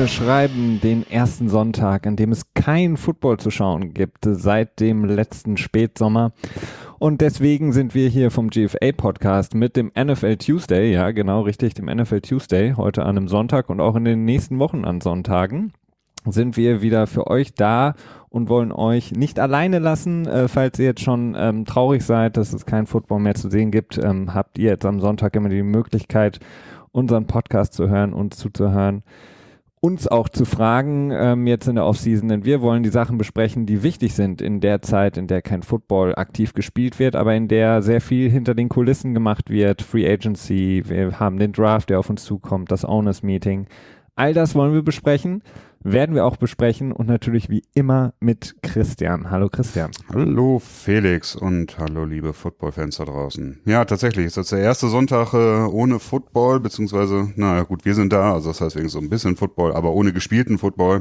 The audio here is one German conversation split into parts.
Wir schreiben den ersten Sonntag, an dem es kein Football zu schauen gibt, seit dem letzten Spätsommer. Und deswegen sind wir hier vom GFA-Podcast mit dem NFL Tuesday, ja genau richtig, dem NFL Tuesday, heute an einem Sonntag und auch in den nächsten Wochen an Sonntagen sind wir wieder für euch da und wollen euch nicht alleine lassen. Falls ihr jetzt schon traurig seid, dass es kein Football mehr zu sehen gibt, habt ihr jetzt am Sonntag immer die Möglichkeit, unseren Podcast zu hören, uns zuzuhören, uns auch zu fragen, jetzt in der Offseason, denn wir wollen die Sachen besprechen, die wichtig sind in der Zeit, in der kein Football aktiv gespielt wird, aber in der sehr viel hinter den Kulissen gemacht wird. Free Agency, wir haben den Draft, der auf uns zukommt, das Owners Meeting. All das wollen wir besprechen, werden wir auch besprechen und natürlich wie immer mit Christian. Hallo Christian. Hallo Felix und hallo liebe Football-Fans da draußen. Ja, tatsächlich ist das der erste Sonntag ohne Football, beziehungsweise, naja gut, wir sind da, also das heißt wegen so ein bisschen Football, aber ohne gespielten Football.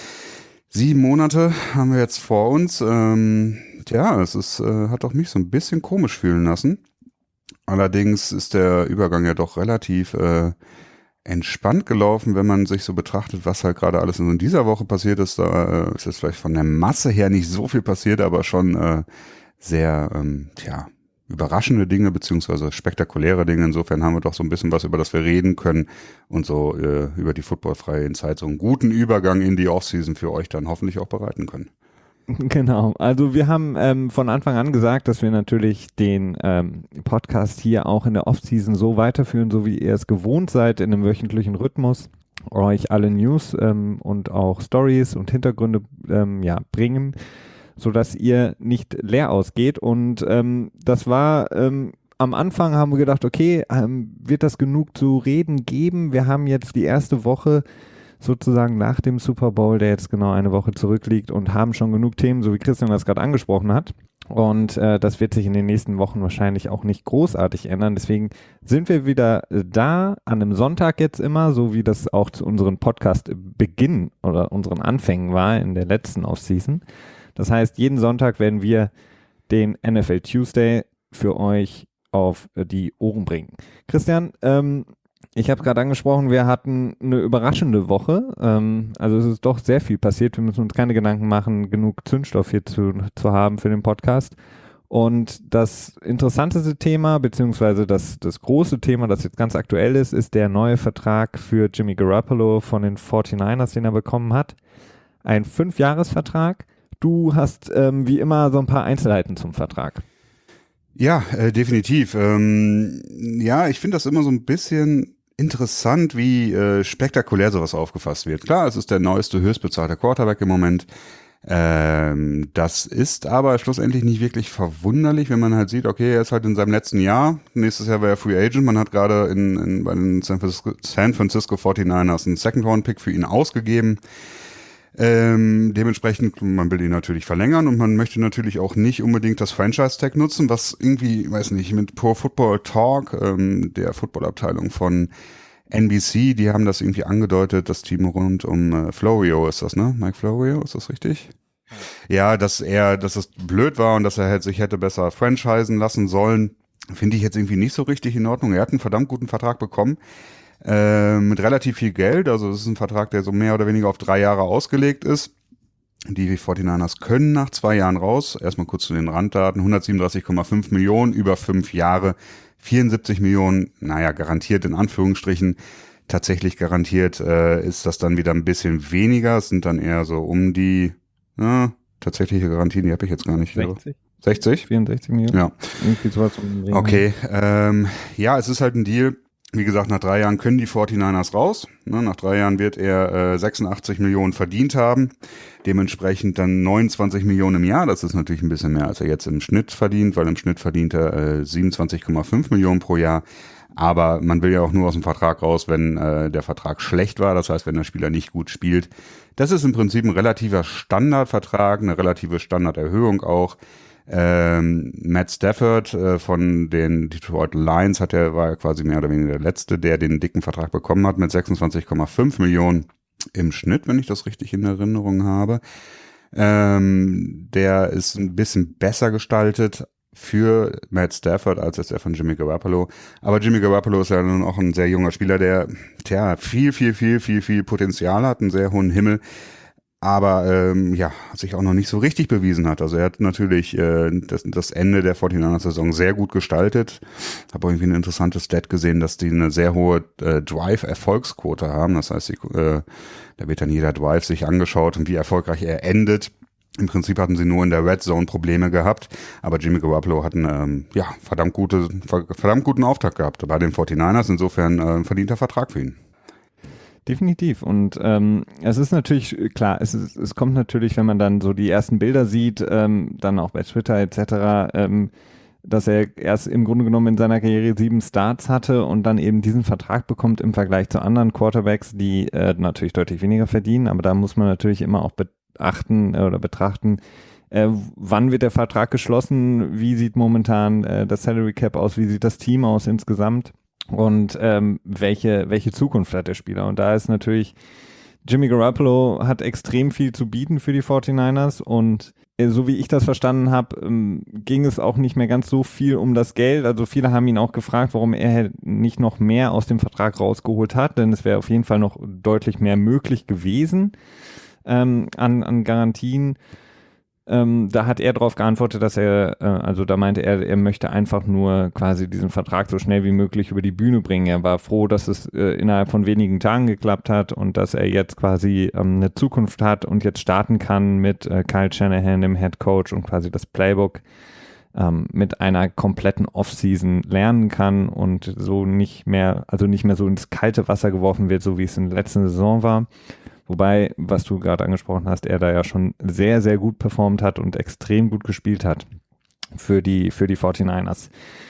7 Monate haben wir jetzt vor uns. Es ist, hat auch mich so ein bisschen komisch fühlen lassen. Allerdings ist der Übergang ja doch relativ entspannt gelaufen, wenn man sich so betrachtet, was halt gerade alles in dieser Woche passiert ist. Da ist jetzt vielleicht von der Masse her nicht so viel passiert, aber schon sehr überraschende Dinge beziehungsweise spektakuläre Dinge. Insofern haben wir doch so ein bisschen was, über das wir reden können und so über die footballfreie Zeit so einen guten Übergang in die Offseason für euch dann hoffentlich auch bereiten können. Genau, also wir haben von Anfang an gesagt, dass wir natürlich den Podcast hier auch in der Offseason so weiterführen, so wie ihr es gewohnt seid, in einem wöchentlichen Rhythmus, euch alle News und auch Stories und Hintergründe bringen, sodass ihr nicht leer ausgeht. Und das war am Anfang haben wir gedacht, okay, wird das genug zu reden geben? Wir haben jetzt die erste Woche sozusagen nach dem Super Bowl, der jetzt genau eine Woche zurückliegt und haben schon genug Themen, so wie Christian das gerade angesprochen hat. Und das wird sich in den nächsten Wochen wahrscheinlich auch nicht großartig ändern. Deswegen sind wir wieder da an einem Sonntag jetzt immer, so wie das auch zu unserem Podcast-Beginn oder unseren Anfängen war in der letzten Offseason. Das heißt, jeden Sonntag werden wir den NFL Tuesday für euch auf die Ohren bringen. Christian, ich habe gerade angesprochen, wir hatten eine überraschende Woche. Also es ist doch sehr viel passiert. Wir müssen uns keine Gedanken machen, genug Zündstoff hier zu haben für den Podcast. Und das interessanteste Thema, beziehungsweise das große Thema, das jetzt ganz aktuell ist, ist der neue Vertrag für Jimmy Garoppolo von den 49ers, den er bekommen hat. Ein 5-Jahres-Vertrag. Du hast wie immer so ein paar Einzelheiten zum Vertrag. Ja, definitiv. Ich finde das immer so ein bisschen interessant, wie spektakulär sowas aufgefasst wird. Klar, es ist der neueste, höchstbezahlte Quarterback im Moment. Das ist aber schlussendlich nicht wirklich verwunderlich, wenn man halt sieht, okay, er ist halt in seinem letzten Jahr. Nächstes Jahr wäre er Free Agent. Man hat gerade bei den San Francisco 49ers einen Second-Round-Pick für ihn ausgegeben. Dementsprechend, man will ihn natürlich verlängern und man möchte natürlich auch nicht unbedingt das Franchise-Tag nutzen, was irgendwie, weiß nicht, mit Pro Football Talk, der Football-Abteilung von NBC, die haben das irgendwie angedeutet, das Team rund um Florio ist das, ne? Mike Florio, ist das richtig? Ja, dass es blöd war und dass er sich hätte besser franchisen lassen sollen, finde ich jetzt irgendwie nicht so richtig in Ordnung. Er hat einen verdammt guten Vertrag bekommen. Mit relativ viel Geld, also es ist ein Vertrag, der so mehr oder weniger auf 3 Jahre ausgelegt ist. Die 49ers können nach 2 Jahren raus. Erstmal kurz zu den Randdaten. 137,5 Millionen über 5 Jahre. 74 Millionen, garantiert in Anführungsstrichen. Tatsächlich garantiert ist das dann wieder ein bisschen weniger. Es sind dann eher so um die tatsächliche Garantien, die habe ich jetzt gar nicht. 60? 60? 64 Millionen? Ja. Irgendwie sowas. Okay, es ist halt ein Deal. Wie gesagt, nach 3 Jahren können die 49ers raus. Nach 3 Jahren wird er 86 Millionen verdient haben. Dementsprechend dann 29 Millionen im Jahr. Das ist natürlich ein bisschen mehr, als er jetzt im Schnitt verdient, weil im Schnitt verdient er 27,5 Millionen pro Jahr. Aber man will ja auch nur aus dem Vertrag raus, wenn der Vertrag schlecht war. Das heißt, wenn der Spieler nicht gut spielt. Das ist im Prinzip ein relativer Standardvertrag, eine relative Standarderhöhung auch. Matt Stafford von den Detroit Lions war quasi mehr oder weniger der Letzte, der den dicken Vertrag bekommen hat mit 26,5 Millionen im Schnitt, wenn ich das richtig in Erinnerung habe. Der ist ein bisschen besser gestaltet für Matt Stafford als jetzt der von Jimmy Garoppolo. Aber Jimmy Garoppolo ist ja nun auch ein sehr junger Spieler, der viel Potenzial hat, einen sehr hohen Himmel, aber sich auch noch nicht so richtig bewiesen hat. Also er hat natürlich das Ende der 49er-Saison sehr gut gestaltet. Habe irgendwie ein interessantes Stat gesehen, dass die eine sehr hohe Drive-Erfolgsquote haben. Das heißt, da wird dann jeder Drive sich angeschaut und wie erfolgreich er endet. Im Prinzip hatten sie nur in der Red Zone Probleme gehabt, aber Jimmy Garoppolo hat einen verdammt guten Auftakt gehabt bei den 49ers. Insofern ein verdienter Vertrag für ihn. Definitiv. Und es ist natürlich klar, es kommt natürlich, wenn man dann so die ersten Bilder sieht, dann auch bei Twitter etc., dass er erst im Grunde genommen in seiner Karriere 7 Starts hatte und dann eben diesen Vertrag bekommt im Vergleich zu anderen Quarterbacks, die natürlich deutlich weniger verdienen. Aber da muss man natürlich immer auch betrachten, wann wird der Vertrag geschlossen, wie sieht momentan das Salary Cap aus, wie sieht das Team aus insgesamt und welche Zukunft hat der Spieler. Und da ist natürlich, Jimmy Garoppolo hat extrem viel zu bieten für die 49ers und so wie ich das verstanden habe, ging es auch nicht mehr ganz so viel um das Geld. Also viele haben ihn auch gefragt, warum er nicht noch mehr aus dem Vertrag rausgeholt hat, denn es wäre auf jeden Fall noch deutlich mehr möglich gewesen an Garantien. Da hat er darauf geantwortet, dass da meinte er möchte einfach nur quasi diesen Vertrag so schnell wie möglich über die Bühne bringen. Er war froh, dass es innerhalb von wenigen Tagen geklappt hat und dass er jetzt quasi eine Zukunft hat und jetzt starten kann mit Kyle Shanahan, dem Head Coach, und quasi das Playbook mit einer kompletten Offseason lernen kann und so nicht mehr so ins kalte Wasser geworfen wird, so wie es in der letzten Saison war. Wobei, was du gerade angesprochen hast, er da ja schon sehr, sehr gut performt hat und extrem gut gespielt hat für die 49ers.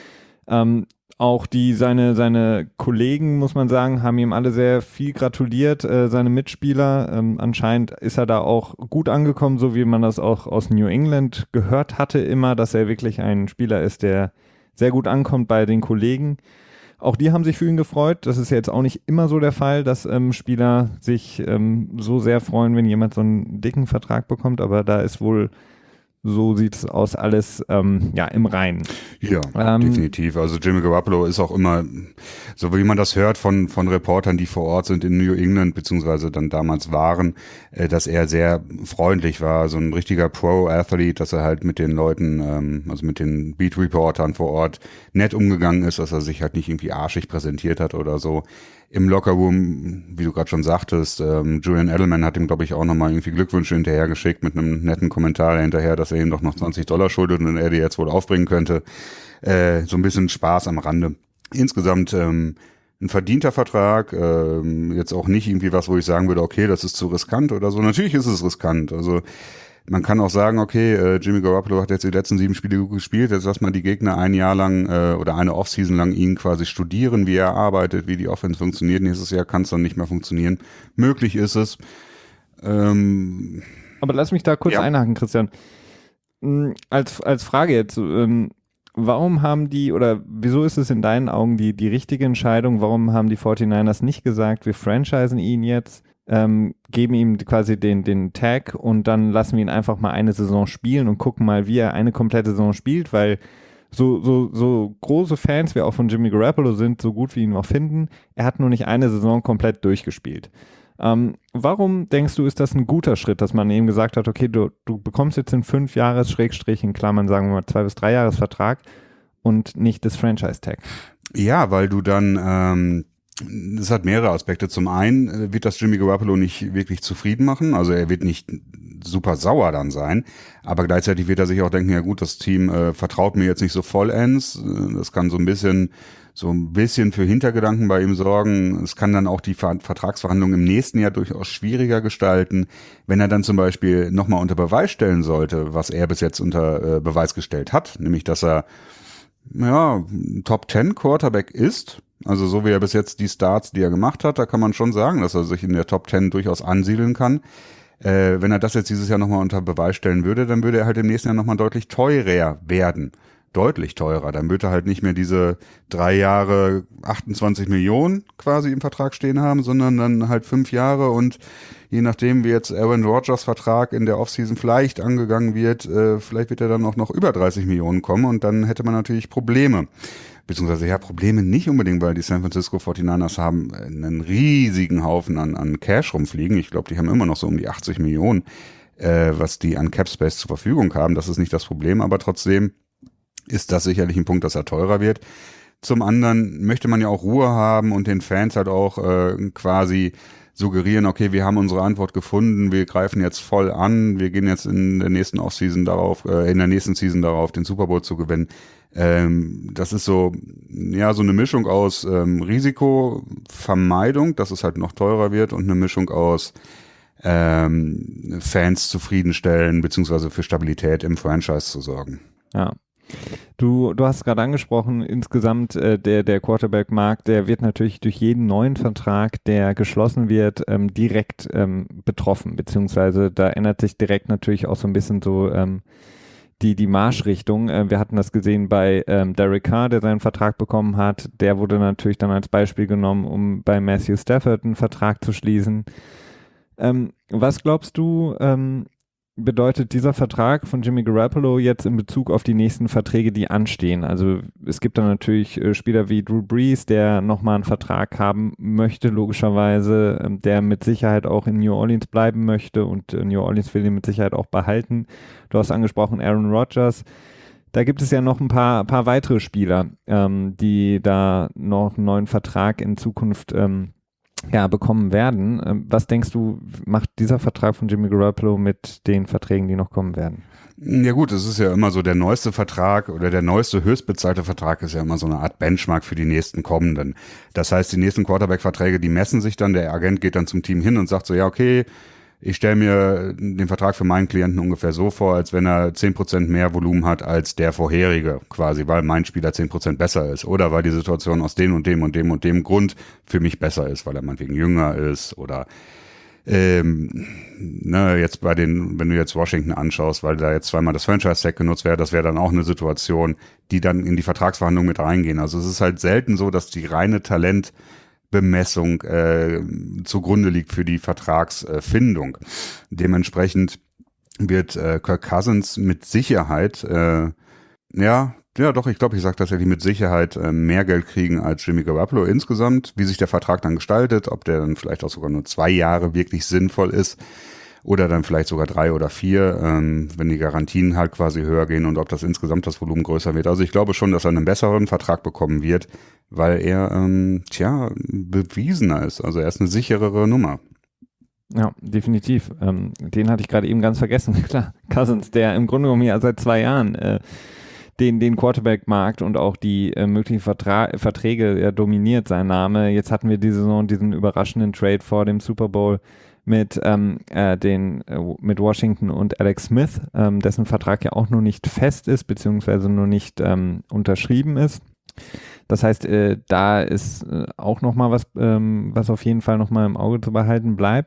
Auch seine Kollegen, muss man sagen, haben ihm alle sehr viel gratuliert, seine Mitspieler. Anscheinend ist er da auch gut angekommen, so wie man das auch aus New England gehört hatte immer, dass er wirklich ein Spieler ist, der sehr gut ankommt bei den Kollegen. Auch die haben sich für ihn gefreut. Das ist ja jetzt auch nicht immer so der Fall, dass Spieler sich so sehr freuen, wenn jemand so einen dicken Vertrag bekommt, aber da ist wohl, so sieht es aus, alles im Reinen. Ja, definitiv. Also Jimmy Garoppolo ist auch immer, so wie man das hört von Reportern, die vor Ort sind in New England, beziehungsweise dann damals waren, dass er sehr freundlich war, so ein richtiger Pro-Athlete, dass er halt mit den Leuten, also mit den Beat-Reportern vor Ort nett umgegangen ist, dass er sich halt nicht irgendwie arschig präsentiert hat oder so. Im Lockerroom, wie du gerade schon sagtest, Julian Edelman hat ihm, glaube ich, auch nochmal irgendwie Glückwünsche hinterhergeschickt mit einem netten Kommentar hinterher, dass er ihm doch noch $20 schuldet und er die jetzt wohl aufbringen könnte. So ein bisschen Spaß am Rande. Insgesamt ein verdienter Vertrag, jetzt auch nicht irgendwie was, wo ich sagen würde, okay, das ist zu riskant oder so. Natürlich ist es riskant, also man kann auch sagen, okay, Jimmy Garoppolo hat jetzt die letzten 7 Spiele gut gespielt, jetzt lass mal die Gegner ein Jahr lang oder eine Offseason lang ihn quasi studieren, wie er arbeitet, wie die Offense funktioniert. Nächstes Jahr kann es dann nicht mehr funktionieren. Möglich ist es. Aber lass mich da kurz einhaken, Christian. Als Frage jetzt, warum haben wieso ist es in deinen Augen die richtige Entscheidung, warum haben die 49ers nicht gesagt, wir franchisen ihn jetzt, geben ihm quasi den Tag und dann lassen wir ihn einfach mal eine Saison spielen und gucken mal, wie er eine komplette Saison spielt, weil so große Fans wir auch von Jimmy Garoppolo sind, so gut wir ihn auch finden, er hat nur nicht eine Saison komplett durchgespielt. Warum denkst du, ist das ein guter Schritt, dass man eben gesagt hat, okay, du bekommst jetzt den 5 Jahres Schrägstrich in Klammern, sagen wir mal 2 bis 3 Jahres Vertrag und nicht das Franchise-Tag? Ja, weil du dann das hat mehrere Aspekte. Zum einen wird das Jimmy Garoppolo nicht wirklich zufrieden machen. Also er wird nicht super sauer dann sein. Aber gleichzeitig wird er sich auch denken, ja gut, das Team vertraut mir jetzt nicht so vollends. Das kann so ein bisschen für Hintergedanken bei ihm sorgen. Es kann dann auch die Vertragsverhandlungen im nächsten Jahr durchaus schwieriger gestalten, wenn er dann zum Beispiel nochmal unter Beweis stellen sollte, was er bis jetzt unter Beweis gestellt hat. Nämlich, dass er ein Top-10 Quarterback ist. Also so wie er bis jetzt die Starts, die er gemacht hat, da kann man schon sagen, dass er sich in der Top 10 durchaus ansiedeln kann. Wenn er das jetzt dieses Jahr nochmal unter Beweis stellen würde, dann würde er halt im nächsten Jahr nochmal deutlich teurer werden. deutlich teurer. Dann wird er halt nicht mehr diese 3 Jahre 28 Millionen quasi im Vertrag stehen haben, sondern dann halt 5 Jahre und je nachdem, wie jetzt Aaron Rodgers Vertrag in der Offseason vielleicht angegangen wird, vielleicht wird er dann auch noch über 30 Millionen kommen und dann hätte man natürlich Probleme. Beziehungsweise ja, Probleme nicht unbedingt, weil die San Francisco 49ers haben einen riesigen Haufen an Cash rumfliegen. Ich glaube, die haben immer noch so um die 80 Millionen, was die an Cap Space zur Verfügung haben. Das ist nicht das Problem, aber trotzdem ist das sicherlich ein Punkt, dass er teurer wird. Zum anderen möchte man ja auch Ruhe haben und den Fans halt auch quasi suggerieren, okay, wir haben unsere Antwort gefunden, wir greifen jetzt voll an, wir gehen jetzt in der nächsten Offseason darauf, in der nächsten Season darauf, den Super Bowl zu gewinnen. Das ist so, ja, so eine Mischung aus Risikovermeidung, dass es halt noch teurer wird und eine Mischung aus Fans zufriedenstellen, beziehungsweise für Stabilität im Franchise zu sorgen. Ja. Du hast gerade angesprochen, insgesamt der Quarterback-Markt, der wird natürlich durch jeden neuen Vertrag, der geschlossen wird, direkt betroffen, beziehungsweise da ändert sich direkt natürlich auch so ein bisschen so die Marschrichtung. Wir hatten das gesehen bei Derek Carr, der seinen Vertrag bekommen hat. Der wurde natürlich dann als Beispiel genommen, um bei Matthew Stafford einen Vertrag zu schließen. Was glaubst du, bedeutet dieser Vertrag von Jimmy Garoppolo jetzt in Bezug auf die nächsten Verträge, die anstehen? Also es gibt dann natürlich Spieler wie Drew Brees, der nochmal einen Vertrag haben möchte, logischerweise, der mit Sicherheit auch in New Orleans bleiben möchte und New Orleans will ihn mit Sicherheit auch behalten. Du hast angesprochen Aaron Rodgers. Da gibt es ja noch ein paar weitere Spieler, die da noch einen neuen Vertrag in Zukunft bekommen werden. Was denkst du, macht dieser Vertrag von Jimmy Garoppolo mit den Verträgen, die noch kommen werden? Ja gut, es ist ja immer so, der neueste Vertrag oder der neueste höchstbezahlte Vertrag ist ja immer so eine Art Benchmark für die nächsten kommenden. Das heißt, die nächsten Quarterback-Verträge, die messen sich dann, der Agent geht dann zum Team hin und sagt so, ja okay, ich stelle mir den Vertrag für meinen Klienten ungefähr so vor, als wenn er 10% mehr Volumen hat als der vorherige, quasi, weil mein Spieler 10% besser ist oder weil die Situation aus dem und dem und dem und dem Grund für mich besser ist, weil er meinetwegen jünger ist oder jetzt wenn du jetzt Washington anschaust, weil da jetzt zweimal das Franchise-Tag genutzt wäre, das wäre dann auch eine Situation, die dann in die Vertragsverhandlungen mit reingehen. Also es ist halt selten so, dass die reine Talentbemessung zugrunde liegt für die Vertragsfindung. Dementsprechend wird Kirk Cousins mit Sicherheit, ich glaube, ich sage tatsächlich mit Sicherheit mehr Geld kriegen als Jimmy Garoppolo insgesamt. Wie sich der Vertrag dann gestaltet, ob der dann vielleicht auch sogar nur 2 Jahre wirklich sinnvoll ist oder dann vielleicht sogar 3 oder 4, wenn die Garantien halt quasi höher gehen und ob das insgesamt das Volumen größer wird. Also ich glaube schon, dass er einen besseren Vertrag bekommen wird, weil er bewiesener ist. Also er ist eine sicherere Nummer. Ja, definitiv. Den hatte ich gerade eben ganz vergessen. Klar, Cousins, der im Grunde genommen ja seit 2 Jahren den Quarterback-Markt und auch die möglichen Verträge dominiert, sein Name. Jetzt hatten wir diese Saison diesen überraschenden Trade vor dem Super Bowl mit Washington und Alex Smith, dessen Vertrag ja auch noch nicht fest ist, beziehungsweise noch nicht unterschrieben ist. Das heißt, da ist auch nochmal was auf jeden Fall nochmal im Auge zu behalten bleibt.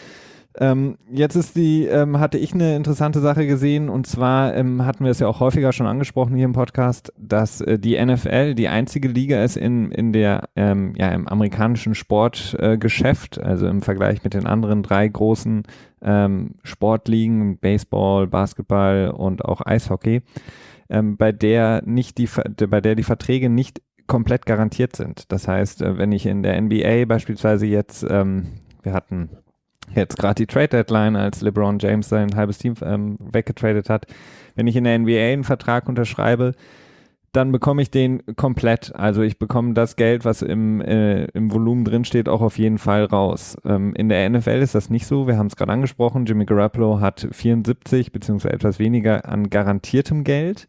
Jetzt hatte ich eine interessante Sache gesehen und zwar hatten wir es ja auch häufiger schon angesprochen hier im Podcast, dass die NFL die einzige Liga ist im amerikanischen Sportgeschäft, also im Vergleich mit den anderen 3 großen Sportligen, Baseball, Basketball und auch Eishockey, bei der die Verträge nicht komplett garantiert sind. Das heißt, wenn ich in der NBA beispielsweise jetzt, wir hatten jetzt gerade die Trade-Deadline, als LeBron James sein halbes Team weggetradet hat. Wenn ich in der NBA einen Vertrag unterschreibe, dann bekomme ich den komplett. Also ich bekomme das Geld, was im Volumen drinsteht, auch auf jeden Fall raus. In der NFL ist das nicht so. Wir haben es gerade angesprochen. Jimmy Garoppolo hat 74 beziehungsweise etwas weniger an garantiertem Geld.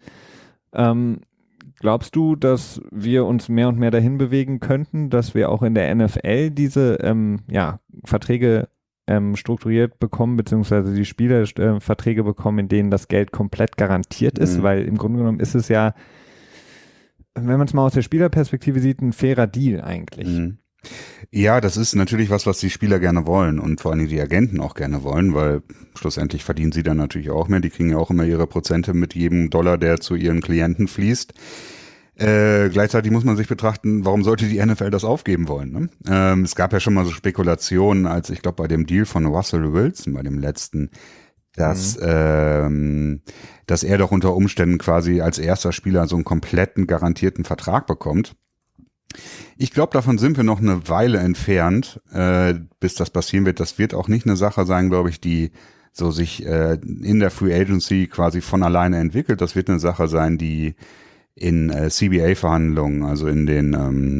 Glaubst du, dass wir uns mehr und mehr dahin bewegen könnten, dass wir auch in der NFL diese Verträge strukturiert bekommen, beziehungsweise die Spieler Verträge bekommen, in denen das Geld komplett garantiert ist, weil im Grunde genommen ist es ja, wenn man es mal aus der Spielerperspektive sieht, ein fairer Deal eigentlich. Ja, das ist natürlich was die Spieler gerne wollen und vor allem die Agenten auch gerne wollen, weil schlussendlich verdienen sie dann natürlich auch mehr. Die kriegen ja auch immer ihre Prozente mit jedem Dollar, der zu ihren Klienten fließt. Gleichzeitig muss man sich betrachten, warum sollte die NFL das aufgeben wollen? Ne? Es gab ja schon mal so Spekulationen, als ich glaube bei dem Deal von Russell Wilson, bei dem letzten, dass, dass er doch unter Umständen quasi als erster Spieler so einen kompletten garantierten Vertrag bekommt. Ich glaube, davon sind wir noch eine Weile entfernt, bis das passieren wird. Das wird auch nicht eine Sache sein, glaube ich, die so sich in der Free Agency quasi von alleine entwickelt. Das wird eine Sache sein, die in CBA-Verhandlungen, also in den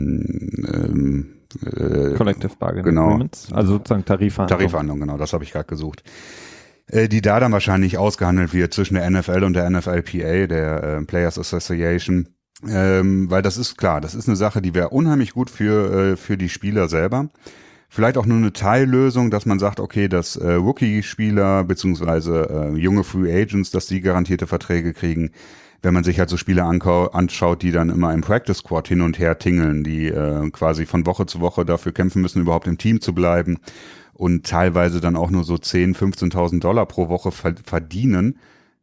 Collective Bargaining genau, Agreements, also sozusagen Tarifverhandlungen, genau, das habe ich gerade gesucht. Die da dann wahrscheinlich ausgehandelt wird zwischen der NFL und der NFLPA, der Players Association. Weil das ist klar, das ist eine Sache, die wäre unheimlich gut für die Spieler selber. Vielleicht auch nur eine Teillösung, dass man sagt, okay, dass Rookie-Spieler beziehungsweise junge Free Agents, dass die garantierte Verträge kriegen. Wenn man sich halt so Spieler anschaut, die dann immer im Practice Squad hin und her tingeln, die quasi von Woche zu Woche dafür kämpfen müssen, überhaupt im Team zu bleiben und teilweise dann auch nur so 10.000, 15.000 Dollar pro Woche verdienen,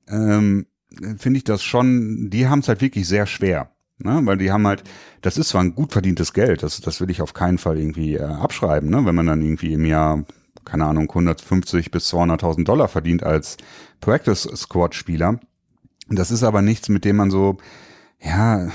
finde ich das schon, die haben es halt wirklich sehr schwer. Ne? Weil die haben halt, das ist zwar ein gut verdientes Geld, das will ich auf keinen Fall irgendwie abschreiben, ne? Wenn man dann irgendwie im Jahr, keine Ahnung, 150 bis 200.000 Dollar verdient als Practice Squad Spieler. Das ist aber nichts, mit dem man so, ja,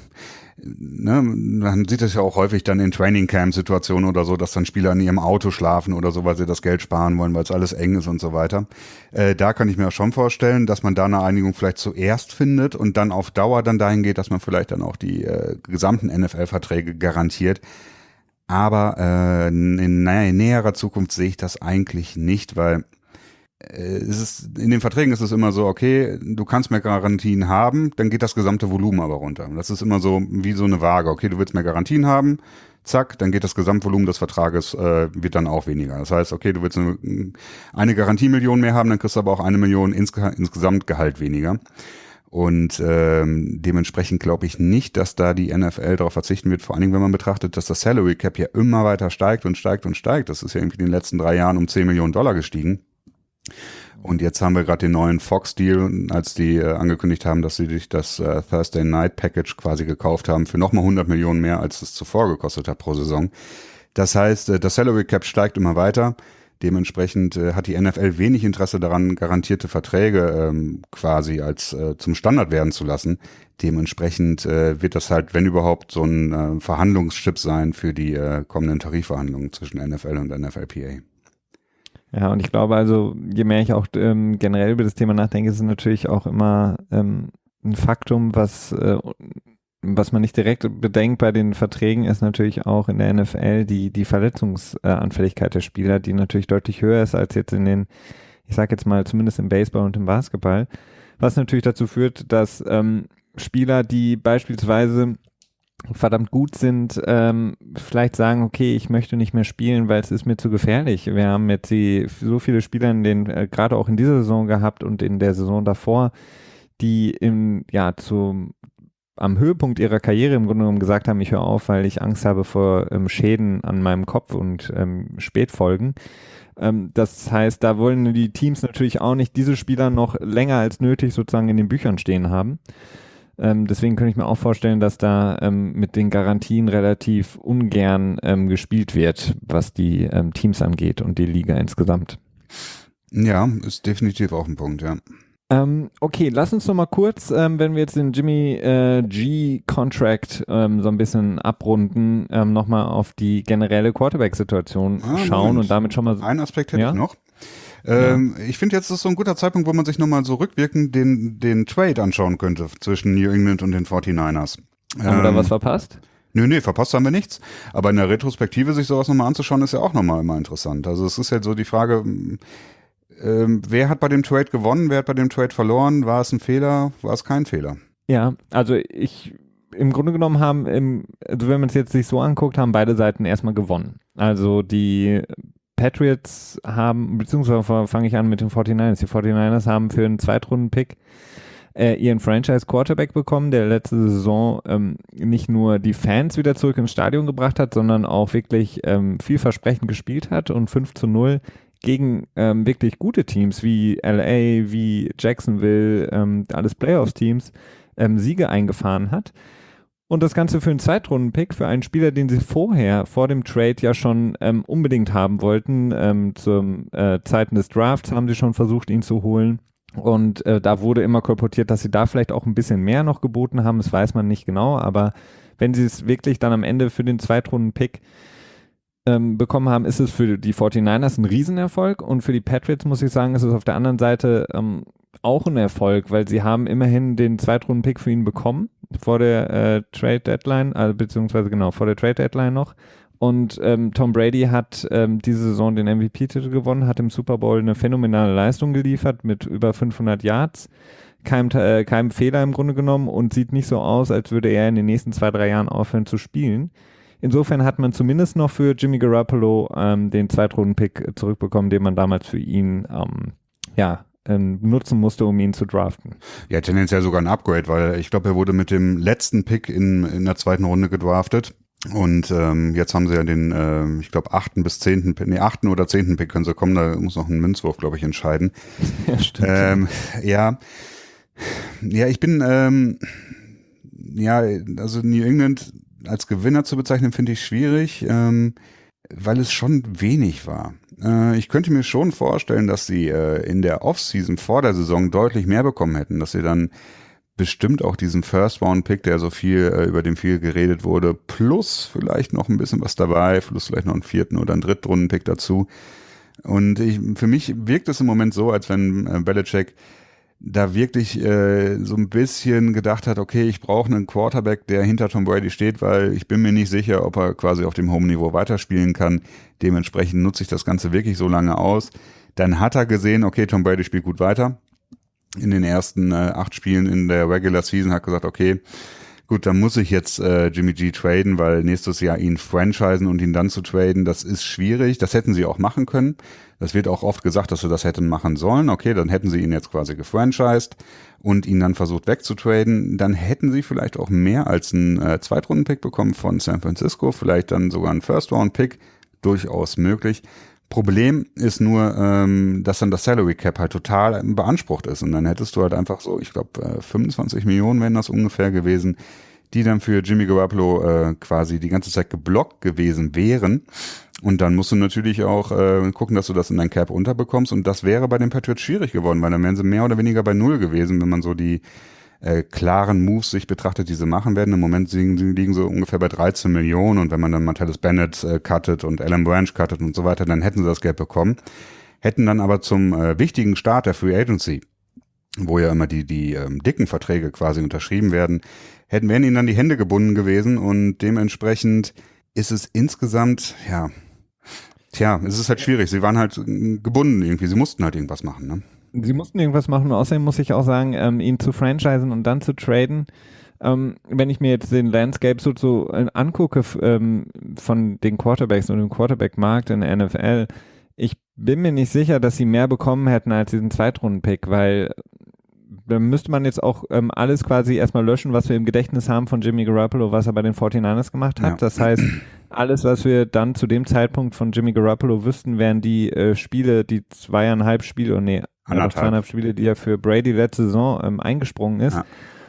ne, man sieht es ja auch häufig dann in Training-Camp-Situationen oder so, dass dann Spieler in ihrem Auto schlafen oder so, weil sie das Geld sparen wollen, weil es alles eng ist und so weiter. Da kann ich mir auch schon vorstellen, dass man da eine Einigung vielleicht zuerst findet und dann auf Dauer dann dahin geht, dass man vielleicht dann auch die gesamten NFL-Verträge garantiert. Aber in näherer Zukunft sehe ich das eigentlich nicht, weil in den Verträgen ist es immer so, okay, du kannst mehr Garantien haben, dann geht das gesamte Volumen aber runter. Das ist immer so wie so eine Waage. Okay, du willst mehr Garantien haben, zack, dann geht das Gesamtvolumen des Vertrages, wird dann auch weniger. Das heißt, okay, du willst eine Garantiemillion mehr haben, dann kriegst du aber auch 1 Million insgesamt Gehalt weniger. Und dementsprechend glaube ich nicht, dass da die NFL darauf verzichten wird, vor allen Dingen, wenn man betrachtet, dass das Salary Cap ja immer weiter steigt und steigt und steigt. Das ist ja irgendwie in den letzten 3 Jahren um 10 Millionen Dollar gestiegen. Und jetzt haben wir gerade den neuen Fox-Deal, als die angekündigt haben, dass sie sich das Thursday Night Package quasi gekauft haben für nochmal 100 Millionen mehr, als es zuvor gekostet hat pro Saison. Das heißt, das Salary Cap steigt immer weiter. Dementsprechend hat die NFL wenig Interesse daran, garantierte Verträge quasi als zum Standard werden zu lassen. Dementsprechend wird das halt, wenn überhaupt, so ein Verhandlungschip sein für die kommenden Tarifverhandlungen zwischen NFL und NFLPA. Ja, und ich glaube also, je mehr ich auch generell über das Thema nachdenke, ist es natürlich auch immer ein Faktum, was man nicht direkt bedenkt bei den Verträgen, ist natürlich auch in der NFL die Verletzungsanfälligkeit der Spieler, die natürlich deutlich höher ist als jetzt in den, ich sag jetzt mal zumindest im Baseball und im Basketball, was natürlich dazu führt, dass Spieler, die beispielsweise verdammt gut sind, vielleicht sagen, okay, ich möchte nicht mehr spielen, weil es ist mir zu gefährlich. Wir haben jetzt so viele Spieler gerade auch in dieser Saison gehabt und in der Saison davor, die am Höhepunkt ihrer Karriere im Grunde genommen gesagt haben, ich höre auf, weil ich Angst habe vor Schäden an meinem Kopf und Spätfolgen. Das heißt, da wollen die Teams natürlich auch nicht diese Spieler noch länger als nötig sozusagen in den Büchern stehen haben. Deswegen könnte ich mir auch vorstellen, dass da mit den Garantien relativ ungern gespielt wird, was die Teams angeht und die Liga insgesamt. Ja, ist definitiv auch ein Punkt, ja. Okay, lass uns noch mal kurz, wenn wir jetzt den Jimmy G-Contract so ein bisschen abrunden, noch mal auf die generelle Quarterback-Situation schauen und damit schon mal... Einen Aspekt hätte ich noch. Ich finde, jetzt ist so ein guter Zeitpunkt, wo man sich nochmal so rückwirkend den Trade anschauen könnte zwischen New England und den 49ers. Haben wir da was verpasst? Nee, verpasst haben wir nichts. Aber in der Retrospektive sich sowas nochmal anzuschauen, ist ja auch nochmal immer interessant. Also es ist ja so die Frage, wer hat bei dem Trade gewonnen, wer hat bei dem Trade verloren? War es ein Fehler, war es kein Fehler? Ja, also im Grunde genommen also wenn man es jetzt sich so anguckt, haben beide Seiten erstmal gewonnen. Also die Patriots haben, beziehungsweise fange ich an mit den 49ers. Die 49ers haben für einen Zweitrunden-Pick ihren Franchise-Quarterback bekommen, der letzte Saison nicht nur die Fans wieder zurück ins Stadion gebracht hat, sondern auch wirklich vielversprechend gespielt hat und 5-0 gegen wirklich gute Teams wie LA, wie Jacksonville, alles Playoffs-Teams, Siege eingefahren hat. Und das Ganze für einen Zweitrunden-Pick, für einen Spieler, den sie vor dem Trade ja schon unbedingt haben wollten. Zum Zeiten des Drafts haben sie schon versucht, ihn zu holen. Und da wurde immer kolportiert, dass sie da vielleicht auch ein bisschen mehr noch geboten haben. Das weiß man nicht genau. Aber wenn sie es wirklich dann am Ende für den Zweitrunden-Pick bekommen haben, ist es für die 49ers ein Riesenerfolg. Und für die Patriots, muss ich sagen, ist es auf der anderen Seite auch ein Erfolg, weil sie haben immerhin den Zweitrunden-Pick für ihn bekommen vor der Trade Deadline, beziehungsweise genau vor der Trade Deadline noch. Und Tom Brady hat diese Saison den MVP-Titel gewonnen, hat im Super Bowl eine phänomenale Leistung geliefert mit über 500 Yards, keinem Fehler im Grunde genommen und sieht nicht so aus, als würde er in den nächsten 2-3 Jahren aufhören zu spielen. Insofern hat man zumindest noch für Jimmy Garoppolo den Zweitrunden-Pick zurückbekommen, den man damals für ihn nutzen musste, um ihn zu draften. Ja, tendenziell sogar ein Upgrade, weil ich glaube, er wurde mit dem letzten Pick in der zweiten Runde gedraftet. Und jetzt haben sie ja den, ich glaube, 8. oder 10. Pick können sie kommen, da muss noch ein Münzwurf, glaube ich, entscheiden. Ja, stimmt. Ich bin, also New England als Gewinner zu bezeichnen, finde ich schwierig, weil es schon wenig war. Ich könnte mir schon vorstellen, dass sie in der Offseason vor der Saison deutlich mehr bekommen hätten, dass sie dann bestimmt auch diesen First-Round-Pick, der so viel, über den viel geredet wurde, plus vielleicht noch ein bisschen was dabei, plus vielleicht noch einen 4. oder einen Drittrunden-Pick dazu. Und für mich wirkt es im Moment so, als wenn Belichick da wirklich so ein bisschen gedacht hat, okay, ich brauche einen Quarterback, der hinter Tom Brady steht, weil ich bin mir nicht sicher, ob er quasi auf dem Home-Niveau weiterspielen kann. Dementsprechend nutze ich das Ganze wirklich so lange aus. Dann hat er gesehen, okay, Tom Brady spielt gut weiter. In den ersten 8 Spielen in der Regular Season hat gesagt, okay, gut, dann muss ich jetzt Jimmy G traden, weil nächstes Jahr ihn franchisen und ihn dann zu traden, das ist schwierig. Das hätten sie auch machen können. Das wird auch oft gesagt, dass sie das hätten machen sollen. Okay, dann hätten sie ihn jetzt quasi gefranchised und ihn dann versucht wegzutraden. Dann hätten sie vielleicht auch mehr als einen Zweitrunden-Pick bekommen von San Francisco, vielleicht dann sogar einen First-Round-Pick, durchaus möglich. Problem ist nur, dass dann das Salary Cap halt total beansprucht ist und dann hättest du halt einfach so, ich glaube 25 Millionen wären das ungefähr gewesen, die dann für Jimmy Garoppolo quasi die ganze Zeit geblockt gewesen wären und dann musst du natürlich auch gucken, dass du das in dein Cap unterbekommst und das wäre bei den Patriots schwierig geworden, weil dann wären sie mehr oder weniger bei 0 gewesen, wenn man so die klaren Moves sich betrachtet, die sie machen werden. Im Moment liegen so ungefähr bei 13 Millionen und wenn man dann Martellus Bennett cuttet und Alan Branch cuttet und so weiter, dann hätten sie das Geld bekommen. Hätten dann aber zum wichtigen Start der Free Agency, wo ja immer die dicken Verträge quasi unterschrieben werden, wären ihnen dann die Hände gebunden gewesen und dementsprechend ist es insgesamt, es ist halt schwierig. Sie waren halt gebunden irgendwie, sie mussten halt irgendwas machen, ne? Sie mussten irgendwas machen. Außerdem muss ich auch sagen, ihn zu franchisen und dann zu traden, wenn ich mir jetzt den Landscape so angucke von den Quarterbacks und dem Quarterback-Markt in der NFL, ich bin mir nicht sicher, dass sie mehr bekommen hätten als diesen Zweitrunden-Pick, weil da müsste man jetzt auch alles quasi erstmal löschen, was wir im Gedächtnis haben von Jimmy Garoppolo, was er bei den 49ers gemacht hat. Ja. Das heißt, alles, was wir dann zu dem Zeitpunkt von Jimmy Garoppolo wüssten, wären die Spiele, die 2,5 Spiele, 2,5 Spiele, die er für Brady letzte Saison eingesprungen ist. Ja.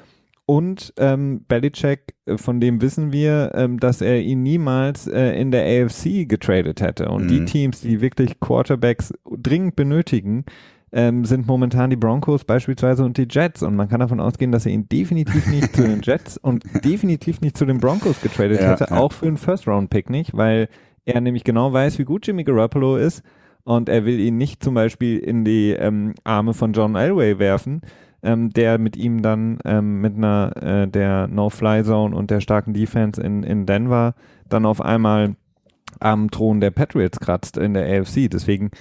Und Belichick, von dem wissen wir, dass er ihn niemals in der AFC getradet hätte. Und die Teams, die wirklich Quarterbacks dringend benötigen, sind momentan die Broncos beispielsweise und die Jets. Und man kann davon ausgehen, dass er ihn definitiv nicht zu den Jets und definitiv nicht zu den Broncos getradet hätte, auch für einen First-Round-Pick nicht, weil er nämlich genau weiß, wie gut Jimmy Garoppolo ist und er will ihn nicht zum Beispiel in die Arme von John Elway werfen, der mit ihm dann mit der No-Fly-Zone und der starken Defense in Denver dann auf einmal am Thron der Patriots kratzt in der AFC. Deswegen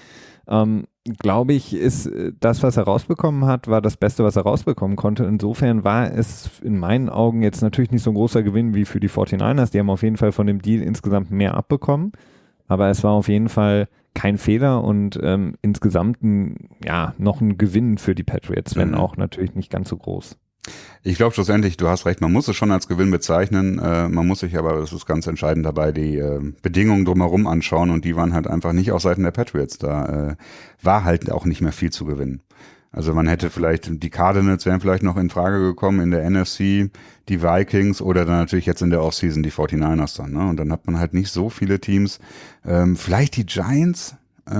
glaube ich, ist das, was er rausbekommen hat, war das Beste, was er rausbekommen konnte. Insofern war es in meinen Augen jetzt natürlich nicht so ein großer Gewinn wie für die 49ers. Die haben auf jeden Fall von dem Deal insgesamt mehr abbekommen. Aber es war auf jeden Fall kein Fehler und insgesamt noch ein Gewinn für die Patriots, wenn auch natürlich nicht ganz so groß. Ich glaube schlussendlich, du hast recht, man muss es schon als Gewinn bezeichnen, man muss sich aber, das ist ganz entscheidend dabei, die Bedingungen drumherum anschauen und die waren halt einfach nicht auf Seiten der Patriots. Da war halt auch nicht mehr viel zu gewinnen. Also man hätte vielleicht, die Cardinals wären vielleicht noch in Frage gekommen in der NFC, die Vikings oder dann natürlich jetzt in der Offseason die 49ers dann. Ne? Und dann hat man halt nicht so viele Teams. Vielleicht die Giants,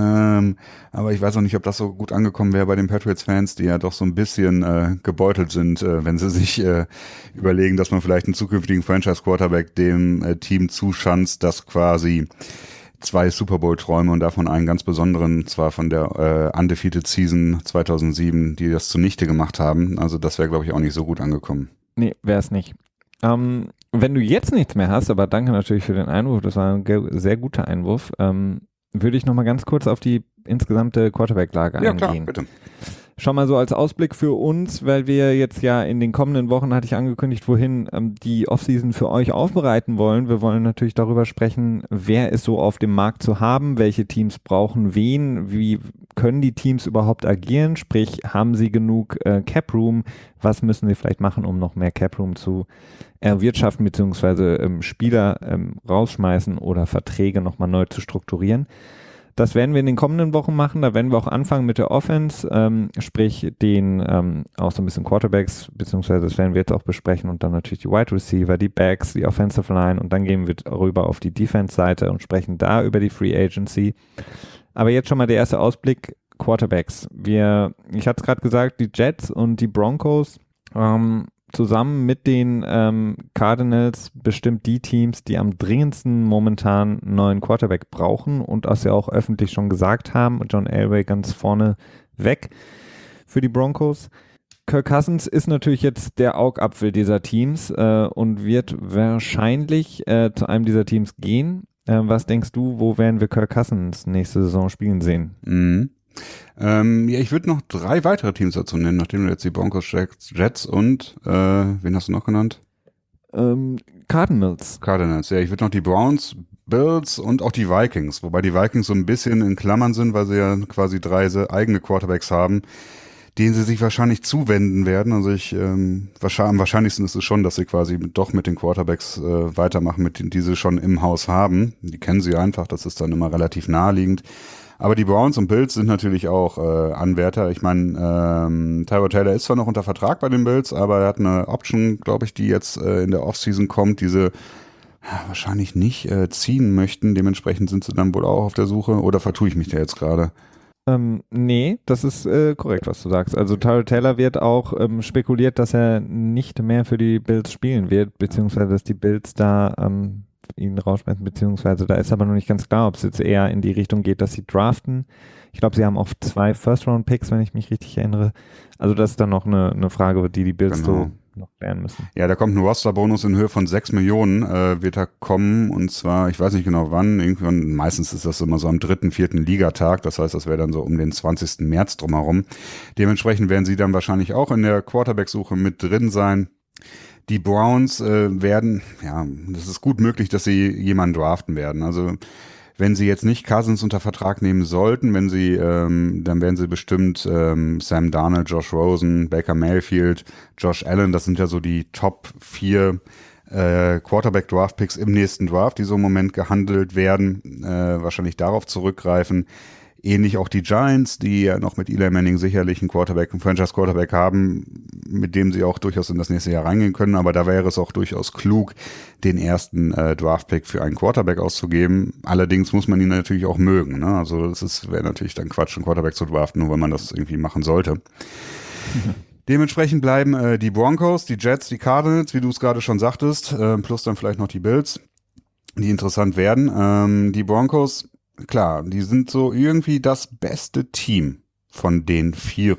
aber ich weiß auch nicht, ob das so gut angekommen wäre bei den Patriots-Fans, die ja doch so ein bisschen gebeutelt sind, wenn sie sich überlegen, dass man vielleicht einen zukünftigen Franchise-Quarterback dem Team zuschanzt, das quasi 2 Super Bowl-Träume und davon einen ganz besonderen, zwar von der Undefeated Season 2007, die das zunichte gemacht haben. Also das wäre, glaube ich, auch nicht so gut angekommen. Nee, wäre es nicht. Wenn du jetzt nichts mehr hast, aber danke natürlich für den Einwurf, das war ein sehr guter Einwurf, würde ich nochmal ganz kurz auf die insgesamte Quarterback-Lage eingehen. Ja, klar, bitte. Schon mal so als Ausblick für uns, weil wir jetzt ja in den kommenden Wochen, hatte ich angekündigt, wohin die Offseason für euch aufbereiten wollen. Wir wollen natürlich darüber sprechen, wer ist so auf dem Markt zu haben, welche Teams brauchen wen, wie können die Teams überhaupt agieren, sprich, haben sie genug Cap Room, was müssen sie vielleicht machen, um noch mehr Cap Room zu erwirtschaften, beziehungsweise Spieler rausschmeißen oder Verträge nochmal neu zu strukturieren. Das werden wir in den kommenden Wochen machen. Da werden wir auch anfangen mit der Offense, sprich den auch so ein bisschen Quarterbacks, beziehungsweise das werden wir jetzt auch besprechen und dann natürlich die Wide Receiver, die Backs, die Offensive Line und dann gehen wir rüber auf die Defense-Seite und sprechen da über die Free Agency. Aber jetzt schon mal der erste Ausblick, Quarterbacks. Ich hatte es gerade gesagt, die Jets und die Broncos zusammen mit den Cardinals bestimmt die Teams, die am dringendsten momentan einen neuen Quarterback brauchen und das ja auch öffentlich schon gesagt haben. John Elway ganz vorne weg für die Broncos. Kirk Cousins ist natürlich jetzt der Augapfel dieser Teams und wird wahrscheinlich zu einem dieser Teams gehen. Was denkst du, wo werden wir Kirk Cousins nächste Saison spielen sehen? Ja, ich würde noch 3 weitere Teams dazu nennen, nachdem du jetzt die Broncos, Jets und wen hast du noch genannt? Cardinals. Ja, ich würde noch die Browns, Bills und auch die Vikings, wobei die Vikings so ein bisschen in Klammern sind, weil sie ja quasi 3 eigene Quarterbacks haben, denen sie sich wahrscheinlich zuwenden werden. Also am wahrscheinlichsten ist es schon, dass sie quasi doch mit den Quarterbacks weitermachen, mit denen die sie schon im Haus haben. Die kennen sie einfach, das ist dann immer relativ naheliegend. Aber die Browns und Bills sind natürlich auch Anwärter. Ich meine, Tyrod Taylor ist zwar noch unter Vertrag bei den Bills, aber er hat eine Option, glaube ich, die jetzt in der Offseason kommt, diese wahrscheinlich nicht ziehen möchten. Dementsprechend sind sie dann wohl auch auf der Suche. Oder vertue ich mich da jetzt gerade? Nee, das ist korrekt, was du sagst. Also Tyrod Taylor wird auch spekuliert, dass er nicht mehr für die Bills spielen wird, beziehungsweise dass die Bills da ihn rausschmeißen, beziehungsweise da ist aber noch nicht ganz klar, ob es jetzt eher in die Richtung geht, dass sie draften. Ich glaube, sie haben auch 2 First-Round-Picks, wenn ich mich richtig erinnere. Also das ist dann noch eine Frage, die Bills so noch klären müssen. Ja, da kommt ein Roster-Bonus in Höhe von 6 Millionen, wird da kommen, und zwar, ich weiß nicht genau wann, irgendwann, meistens ist das immer so am 3., 4. Ligatag, das heißt, das wäre dann so um den 20. März drumherum. Dementsprechend werden sie dann wahrscheinlich auch in der Quarterback-Suche mit drin sein. Die Browns werden, ja, das ist gut möglich, dass sie jemanden draften werden. Also wenn sie jetzt nicht Cousins unter Vertrag nehmen sollten, dann werden sie bestimmt Sam Darnold, Josh Rosen, Baker Mayfield, Josh Allen, das sind ja so die Top 4 Quarterback-Draft-Picks im nächsten Draft, die so im Moment gehandelt werden, wahrscheinlich darauf zurückgreifen. Ähnlich auch die Giants, die ja noch mit Eli Manning sicherlich einen Franchise-Quarterback haben, mit dem sie auch durchaus in das nächste Jahr reingehen können. Aber da wäre es auch durchaus klug, den ersten Draft-Pick für einen Quarterback auszugeben. Allerdings muss man ihn natürlich auch mögen. Ne? Also das wäre natürlich dann Quatsch, einen Quarterback zu draften, nur wenn man das irgendwie machen sollte. Dementsprechend bleiben die Broncos, die Jets, die Cardinals, wie du es gerade schon sagtest, plus dann vielleicht noch die Bills, die interessant werden. Die Broncos, klar, die sind so irgendwie das beste Team von den 4.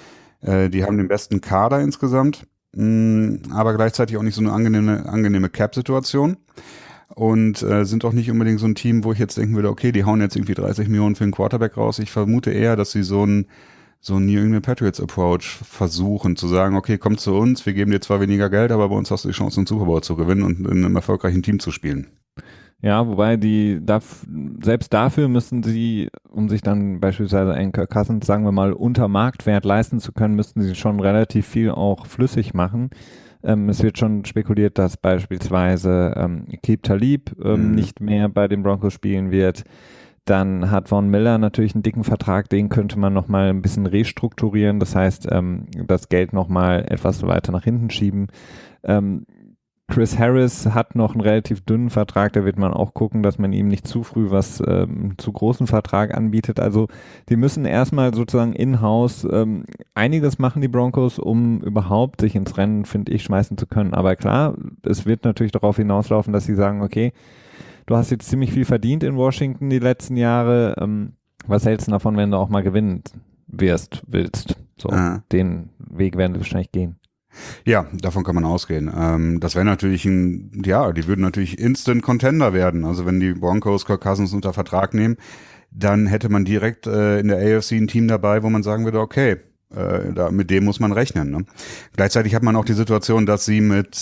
Die haben den besten Kader insgesamt, aber gleichzeitig auch nicht so eine angenehme Cap-Situation und sind auch nicht unbedingt so ein Team, wo ich jetzt denken würde, okay, die hauen jetzt irgendwie 30 Millionen für einen Quarterback raus. Ich vermute eher, dass sie so einen New England Patriots Approach versuchen, zu sagen, okay, komm zu uns, wir geben dir zwar weniger Geld, aber bei uns hast du die Chance, einen Super Bowl zu gewinnen und in einem erfolgreichen Team zu spielen. Ja, wobei selbst dafür müssen sie, um sich dann beispielsweise einen Kirk Cousins, sagen wir mal, unter Marktwert leisten zu können, müssten sie schon relativ viel auch flüssig machen. Es wird schon spekuliert, dass beispielsweise Aqib Talib nicht mehr bei den Broncos spielen wird. Dann hat Von Miller natürlich einen dicken Vertrag, den könnte man nochmal ein bisschen restrukturieren. Das heißt, das Geld nochmal etwas weiter nach hinten schieben. Chris Harris hat noch einen relativ dünnen Vertrag, da wird man auch gucken, dass man ihm nicht zu früh zu großen Vertrag anbietet. Also die müssen erstmal sozusagen in-house einiges machen, die Broncos, um überhaupt sich ins Rennen, finde ich, schmeißen zu können. Aber klar, es wird natürlich darauf hinauslaufen, dass sie sagen, okay, du hast jetzt ziemlich viel verdient in Washington die letzten Jahre. Was hältst du davon, wenn du auch mal gewinnen willst? So, den Weg werden sie wahrscheinlich gehen. Ja, davon kann man ausgehen. Das wäre natürlich die würden natürlich Instant Contender werden. Also wenn die Broncos Kirk Cousins unter Vertrag nehmen, dann hätte man direkt in der AFC ein Team dabei, wo man sagen würde, okay, mit dem muss man rechnen. Ne? Gleichzeitig hat man auch die Situation, dass sie mit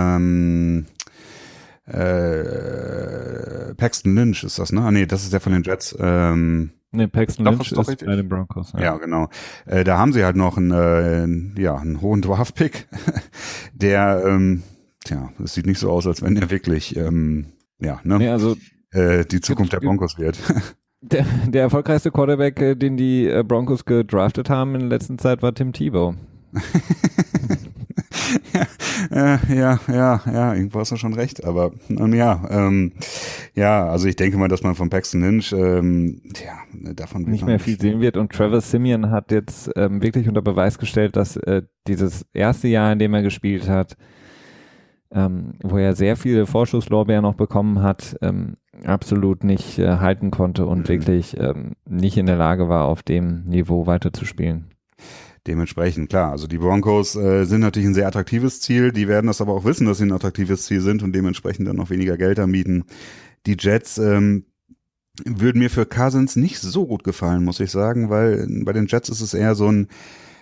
Paxton Lynch ist das, ne? Ah nee, das ist der von den Jets. Paxton Lynch ist bei den Broncos. Ja, genau. Da haben sie halt noch einen hohen Draft-Pick, der, es sieht nicht so aus, als wenn der wirklich, die Zukunft der Broncos wird. Der erfolgreichste Quarterback, den die Broncos gedraftet haben in der letzten Zeit, war Tim Tebow. Ja, irgendwo hast du schon recht, aber also ich denke mal, dass man von Paxton Lynch davon nicht mehr viel sehen wird, und Trevor Siemian hat jetzt wirklich unter Beweis gestellt, dass dieses erste Jahr, in dem er gespielt hat, wo er sehr viele Vorschusslorbeeren noch bekommen hat, absolut nicht halten konnte und wirklich nicht in der Lage war, auf dem Niveau weiterzuspielen. Dementsprechend, klar, also die Broncos sind natürlich ein sehr attraktives Ziel, die werden das aber auch wissen, dass sie ein attraktives Ziel sind und dementsprechend dann noch weniger Geld anbieten. Die Jets würden mir für Cousins nicht so gut gefallen, muss ich sagen, weil bei den Jets ist es eher so ein,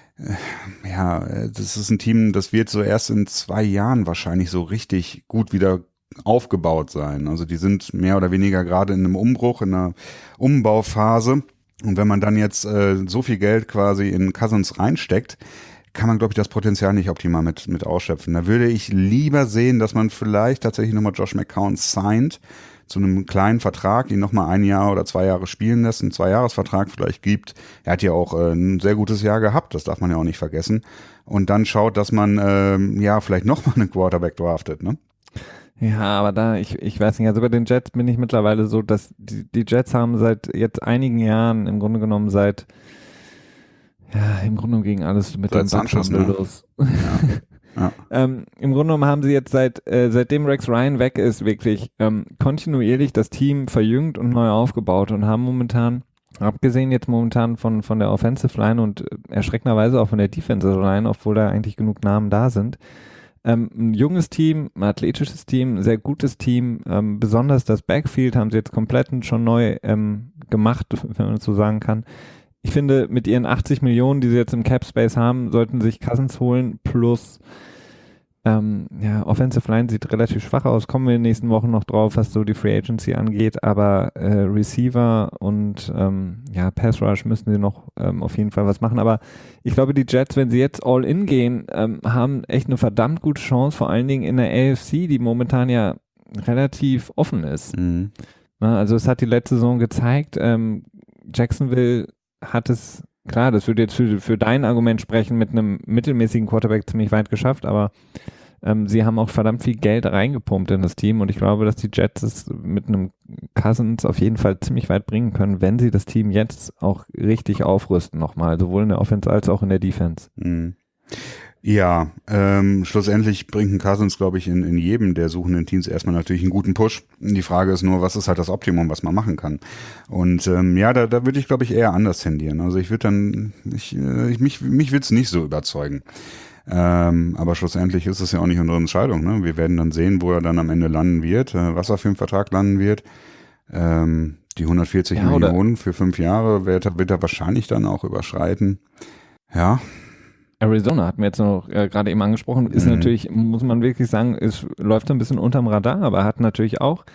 das ist ein Team, das wird so erst in 2 Jahren wahrscheinlich so richtig gut wieder aufgebaut sein. Also die sind mehr oder weniger gerade in einem Umbruch, in einer Umbauphase. Und wenn man dann jetzt so viel Geld quasi in Cousins reinsteckt, kann man, glaube ich, das Potenzial nicht optimal mit ausschöpfen. Da würde ich lieber sehen, dass man vielleicht tatsächlich nochmal Josh McCown signed zu einem kleinen Vertrag, ihn nochmal 1 Jahr oder 2 Jahre spielen lässt, einen 2-Jahres-Vertrag vielleicht gibt. Er hat ja auch ein sehr gutes Jahr gehabt, das darf man ja auch nicht vergessen. Und dann schaut, dass man vielleicht nochmal einen Quarterback draftet, ne? Ja, aber ich weiß nicht, also bei den Jets bin ich mittlerweile so, dass die Jets haben seit jetzt einigen Jahren im Grunde genommen im Grunde ging alles mit dem Sanchez los. Ja. Im Grunde genommen haben sie jetzt seitdem Rex Ryan weg ist, wirklich kontinuierlich das Team verjüngt und neu aufgebaut und haben abgesehen jetzt momentan von der Offensive Line und erschreckenderweise auch von der Defensive Line, obwohl da eigentlich genug Namen da sind, ein junges Team, ein athletisches Team, ein sehr gutes Team, besonders das Backfield haben sie jetzt komplett schon neu gemacht, wenn man das so sagen kann. Ich finde, mit ihren 80 Millionen, die sie jetzt im Cap Space haben, sollten sich Cousins holen, plus Offensive Line sieht relativ schwach aus, kommen wir in den nächsten Wochen noch drauf, was so die Free Agency angeht, aber Receiver und Pass Rush müssen sie noch auf jeden Fall was machen, aber ich glaube, die Jets, wenn sie jetzt all in gehen, haben echt eine verdammt gute Chance, vor allen Dingen in der AFC, die momentan ja relativ offen ist. Mhm. Also es hat die letzte Saison gezeigt, Jacksonville hat es, klar, das würde jetzt für dein Argument sprechen, mit einem mittelmäßigen Quarterback ziemlich weit geschafft, aber sie haben auch verdammt viel Geld reingepumpt in das Team und ich glaube, dass die Jets es mit einem Cousins auf jeden Fall ziemlich weit bringen können, wenn sie das Team jetzt auch richtig aufrüsten nochmal, sowohl in der Offense als auch in der Defense. Mhm. Ja, schlussendlich bringt ein Cousins, glaube ich, in jedem der suchenden Teams erstmal natürlich einen guten Push. Die Frage ist nur, was ist halt das Optimum, was man machen kann? Und da würde ich, glaube ich, eher anders tendieren. Also ich würde dann, mich würde es nicht so überzeugen. Aber schlussendlich ist es ja auch nicht unsere Entscheidung. Ne? Wir werden dann sehen, wo er dann am Ende landen wird, was er für einen Vertrag landen wird. Die 140 Millionen für 5 Jahre wird er wahrscheinlich dann auch überschreiten. Ja. Arizona hatten wir jetzt noch gerade eben angesprochen, ist natürlich, muss man wirklich sagen, es läuft so ein bisschen unterm Radar, aber hat natürlich auch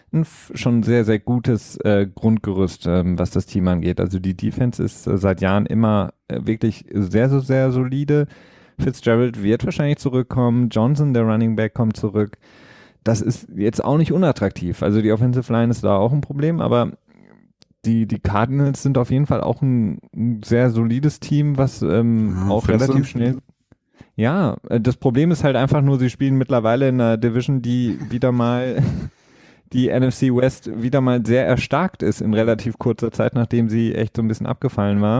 schon sehr, sehr gutes Grundgerüst, was das Team angeht. Also die Defense ist seit Jahren immer wirklich sehr, so sehr solide. Fitzgerald wird wahrscheinlich zurückkommen. Johnson, der Running Back, kommt zurück. Das ist jetzt auch nicht unattraktiv. Also die Offensive Line ist da auch ein Problem, aber die Cardinals sind auf jeden Fall auch ein sehr solides Team, was auch relativ schnell. Ja, das Problem ist halt einfach nur, sie spielen mittlerweile in einer Division, die wieder mal die NFC West wieder mal sehr erstarkt ist in relativ kurzer Zeit, nachdem sie echt so ein bisschen abgefallen war.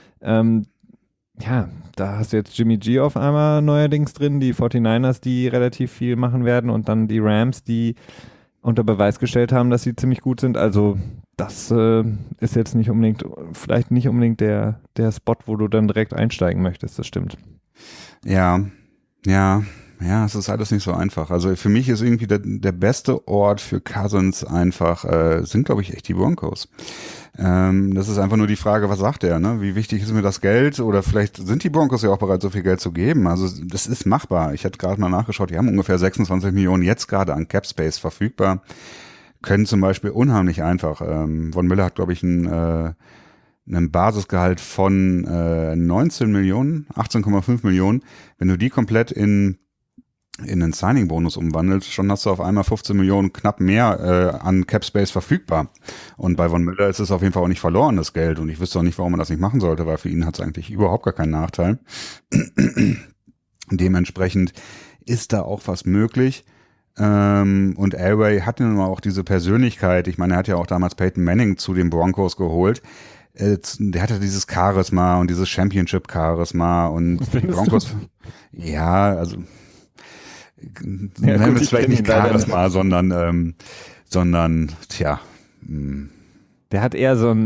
Ja, da hast du jetzt Jimmy G auf einmal neuerdings drin, die 49ers, die relativ viel machen werden und dann die Rams, die unter Beweis gestellt haben, dass sie ziemlich gut sind. Also das ist jetzt nicht unbedingt, vielleicht nicht unbedingt der Spot, wo du dann direkt einsteigen möchtest, das stimmt. Ja, es ist alles nicht so einfach. Also für mich ist irgendwie der beste Ort für Cousins einfach, sind glaube ich echt die Broncos. Das ist einfach nur die Frage, was sagt er, ne? Wie wichtig ist mir das Geld? Oder vielleicht sind die Broncos ja auch bereit, so viel Geld zu geben. Also das ist machbar. Ich hatte gerade mal nachgeschaut, die haben ungefähr 26 Millionen jetzt gerade an Cap Space verfügbar. Können zum Beispiel unheimlich einfach. Von Miller hat, glaube ich, einen Basisgehalt von 19 Millionen, 18,5 Millionen. Wenn du die komplett in einen Signing-Bonus umwandelst, schon hast du auf einmal 15 Millionen knapp mehr an Cap-Space verfügbar. Und bei Von Miller ist es auf jeden Fall auch nicht verloren, das Geld. Und ich wüsste auch nicht, warum man das nicht machen sollte, weil für ihn hat es eigentlich überhaupt gar keinen Nachteil. Dementsprechend ist da auch was möglich. Und Elway hat nun auch diese Persönlichkeit. Ich meine, er hat ja auch damals Peyton Manning zu den Broncos geholt. Der hatte dieses Charisma und dieses Championship-Charisma und die Broncos. Ja, also nennen wir es vielleicht nicht Charisma, sondern tja. Der hat eher so ein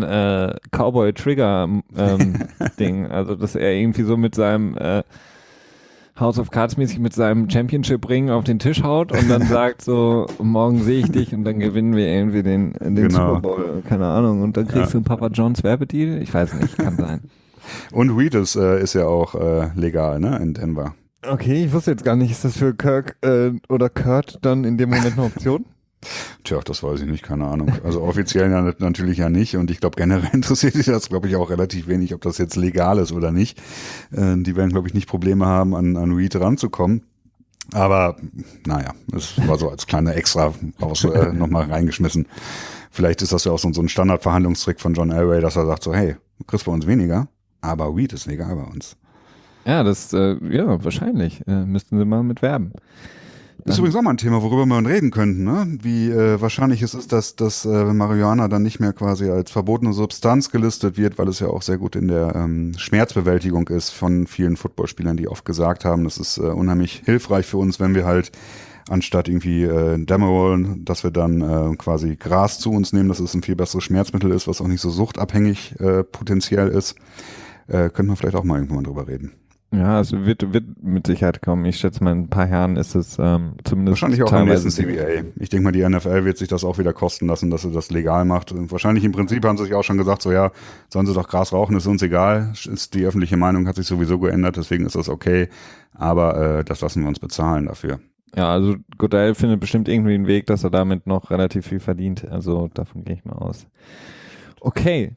Cowboy-Trigger-Ding. Also, dass er irgendwie so mit seinem House of Cards mäßig mit seinem Championship-Ring auf den Tisch haut und dann sagt so, morgen sehe ich dich und dann gewinnen wir irgendwie den Genau. Super Bowl, keine Ahnung. Und dann kriegst du einen Papa John's Werbedeal? Ich weiß nicht, kann sein. Und Weed ist ja auch legal, ne, in Denver. Okay, ich wusste jetzt gar nicht, ist das für Kirk oder Kurt dann in dem Moment eine Option? Tja, das weiß ich nicht, keine Ahnung. Also offiziell natürlich ja nicht und ich glaube generell interessiert sich das, glaube ich, auch relativ wenig, ob das jetzt legal ist oder nicht. Die werden, glaube ich, nicht Probleme haben, an Weed ranzukommen. Aber naja, es war so als kleiner Extra nochmal reingeschmissen. Vielleicht ist das ja auch so ein Standardverhandlungstrick von John Elway, dass er sagt so, hey, du kriegst bei uns weniger, aber Weed ist legal bei uns. Ja, ja, wahrscheinlich. Müssten sie mal mit werben. Ist übrigens auch mal ein Thema, worüber wir reden könnten, ne? Wie wahrscheinlich es ist, dass Marihuana dann nicht mehr quasi als verbotene Substanz gelistet wird, weil es ja auch sehr gut in der Schmerzbewältigung ist von vielen Footballspielern, die oft gesagt haben, das ist unheimlich hilfreich für uns, wenn wir halt anstatt irgendwie Demerol, dass wir dann quasi Gras zu uns nehmen, dass es ein viel besseres Schmerzmittel ist, was auch nicht so suchtabhängig potenziell ist. Könnten wir vielleicht auch mal irgendwann drüber reden. Ja, es wird mit Sicherheit kommen. Ich schätze mal, in ein paar Jahren ist es zumindest wahrscheinlich auch am nächsten CBA. Ich denke mal, die NFL wird sich das auch wieder kosten lassen, dass sie das legal macht. Und wahrscheinlich im Prinzip haben sie sich auch schon gesagt, so ja, sollen sie doch Gras rauchen, ist uns egal. Ist die öffentliche Meinung hat sich sowieso geändert, deswegen ist das okay. Aber das lassen wir uns bezahlen dafür. Ja, also Goodell findet bestimmt irgendwie einen Weg, dass er damit noch relativ viel verdient. Also davon gehe ich mal aus. Okay.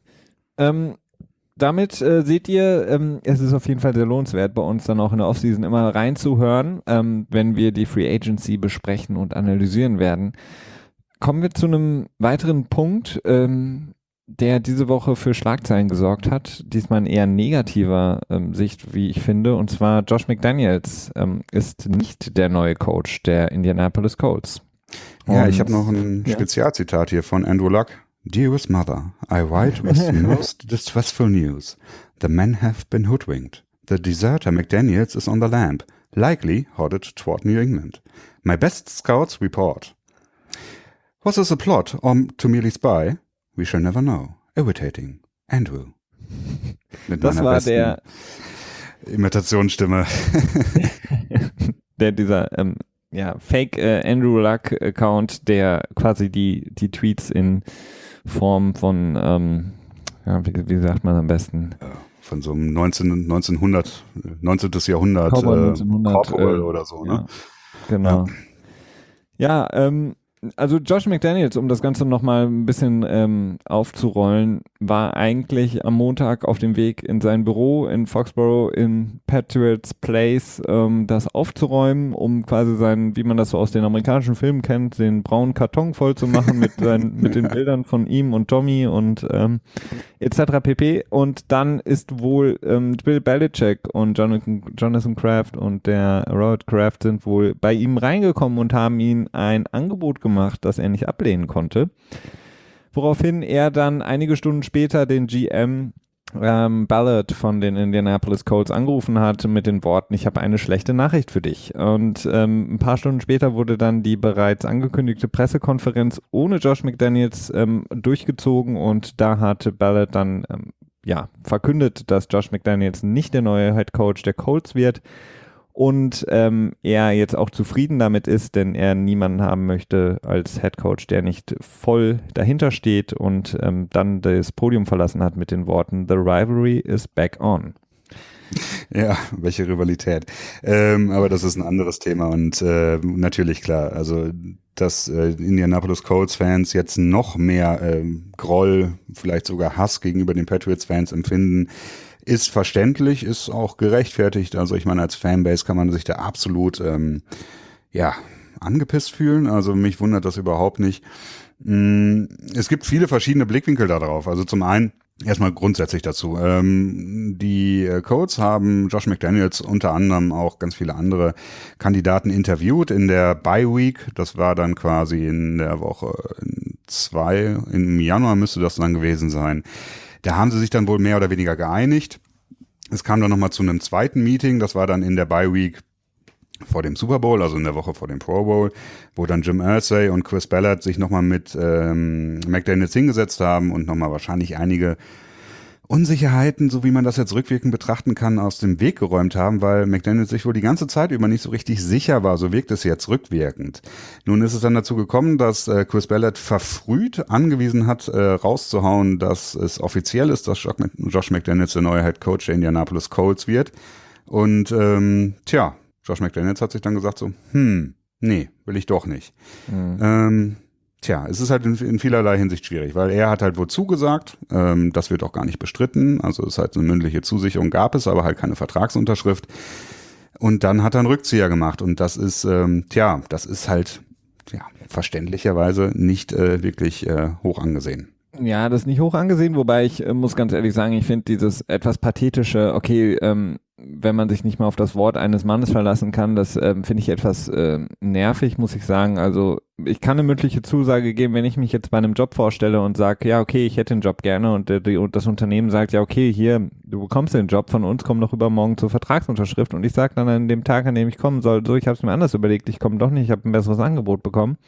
Damit seht ihr, es ist auf jeden Fall sehr lohnenswert, bei uns dann auch in der Offseason immer reinzuhören, wenn wir die Free Agency besprechen und analysieren werden. Kommen wir zu einem weiteren Punkt, der diese Woche für Schlagzeilen gesorgt hat. Diesmal in eher negativer Sicht, wie ich finde. Und zwar Josh McDaniels ist nicht der neue Coach der Indianapolis Colts. Ja, ich habe noch ein Spezialzitat hier von Andrew Luck. Dearest mother, I write with the most distressful news. The men have been hoodwinked. The deserter McDaniels is on the lamp, likely headed toward New England. My best scouts report. Was this a plot or to merely spy? We shall never know. Irritating. Andrew. Mit das war der Imitationsstimme. dieser Fake Andrew Luck Account, der quasi die Tweets in Form von, wie sagt man am besten? Von so einem 19. Jahrhundert Corporal Corporal oder so, ne? Genau. Ja, Also Josh McDaniels, um das Ganze nochmal ein bisschen aufzurollen, war eigentlich am Montag auf dem Weg in sein Büro in Foxborough in Patriots Place, das aufzuräumen, um quasi wie man das so aus den amerikanischen Filmen kennt, den braunen Karton voll zu machen mit den Bildern von ihm und Tommy und etc. pp. Und dann ist wohl Bill Belichick und Jonathan Kraft und der Robert Kraft sind wohl bei ihm reingekommen und haben ihm ein Angebot gemacht, das er nicht ablehnen konnte. Woraufhin er dann einige Stunden später den GM Ballard von den Indianapolis Colts angerufen hat mit den Worten, ich habe eine schlechte Nachricht für dich. Und ein paar Stunden später wurde dann die bereits angekündigte Pressekonferenz ohne Josh McDaniels durchgezogen und da hat Ballard dann verkündet, dass Josh McDaniels nicht der neue Head Coach der Colts wird und er jetzt auch zufrieden damit ist, denn er niemanden haben möchte als Head Coach, der nicht voll dahinter steht und dann das Podium verlassen hat mit den Worten, The rivalry is back on. Ja, welche Rivalität. Aber das ist ein anderes Thema und natürlich klar, also dass Indianapolis Colts-Fans jetzt noch mehr Groll, vielleicht sogar Hass gegenüber den Patriots-Fans empfinden, ist verständlich, ist auch gerechtfertigt. Also ich meine, als Fanbase kann man sich da absolut angepisst fühlen. Also mich wundert das überhaupt nicht. Es gibt viele verschiedene Blickwinkel darauf. Also zum einen erstmal grundsätzlich dazu. Die Colts haben Josh McDaniels unter anderem auch ganz viele andere Kandidaten interviewt in der Bye Week. Das war dann quasi in der Woche 2, im Januar müsste das dann gewesen sein. Da haben sie sich dann wohl mehr oder weniger geeinigt. Es kam dann nochmal zu einem zweiten Meeting, das war dann in der Bye Week vor dem Super Bowl, also in der Woche vor dem Pro Bowl, wo dann Jim Irsay und Chris Ballard sich nochmal mit McDaniels hingesetzt haben und nochmal wahrscheinlich einige Unsicherheiten, so wie man das jetzt rückwirkend betrachten kann, aus dem Weg geräumt haben, weil McDaniels sich wohl die ganze Zeit über nicht so richtig sicher war, so wirkt es jetzt rückwirkend. Nun ist es dann dazu gekommen, dass Chris Ballard verfrüht angewiesen hat, rauszuhauen, dass es offiziell ist, dass Josh McDaniels der neue Head Coach der Indianapolis Colts wird. Und Josh McDaniels hat sich dann gesagt so, nee, will ich doch nicht. Es ist halt in vielerlei Hinsicht schwierig, weil er hat halt wohl zugesagt, das wird auch gar nicht bestritten, also es ist halt eine mündliche Zusicherung gab es, aber halt keine Vertragsunterschrift und dann hat er einen Rückzieher gemacht und das ist, das ist halt, verständlicherweise nicht wirklich hoch angesehen. Ja, das ist nicht hoch angesehen, wobei ich muss ganz ehrlich sagen, ich finde dieses etwas pathetische, okay, wenn man sich nicht mal auf das Wort eines Mannes verlassen kann, das finde ich etwas nervig, muss ich sagen. Also ich kann eine mündliche Zusage geben, wenn ich mich jetzt bei einem Job vorstelle und sage, ja, okay, ich hätte den Job gerne und das Unternehmen sagt, ja, okay, hier, du bekommst den Job von uns, komm doch übermorgen zur Vertragsunterschrift und ich sage dann an dem Tag, an dem ich kommen soll, so, ich habe es mir anders überlegt, ich komme doch nicht, ich habe ein besseres Angebot bekommen.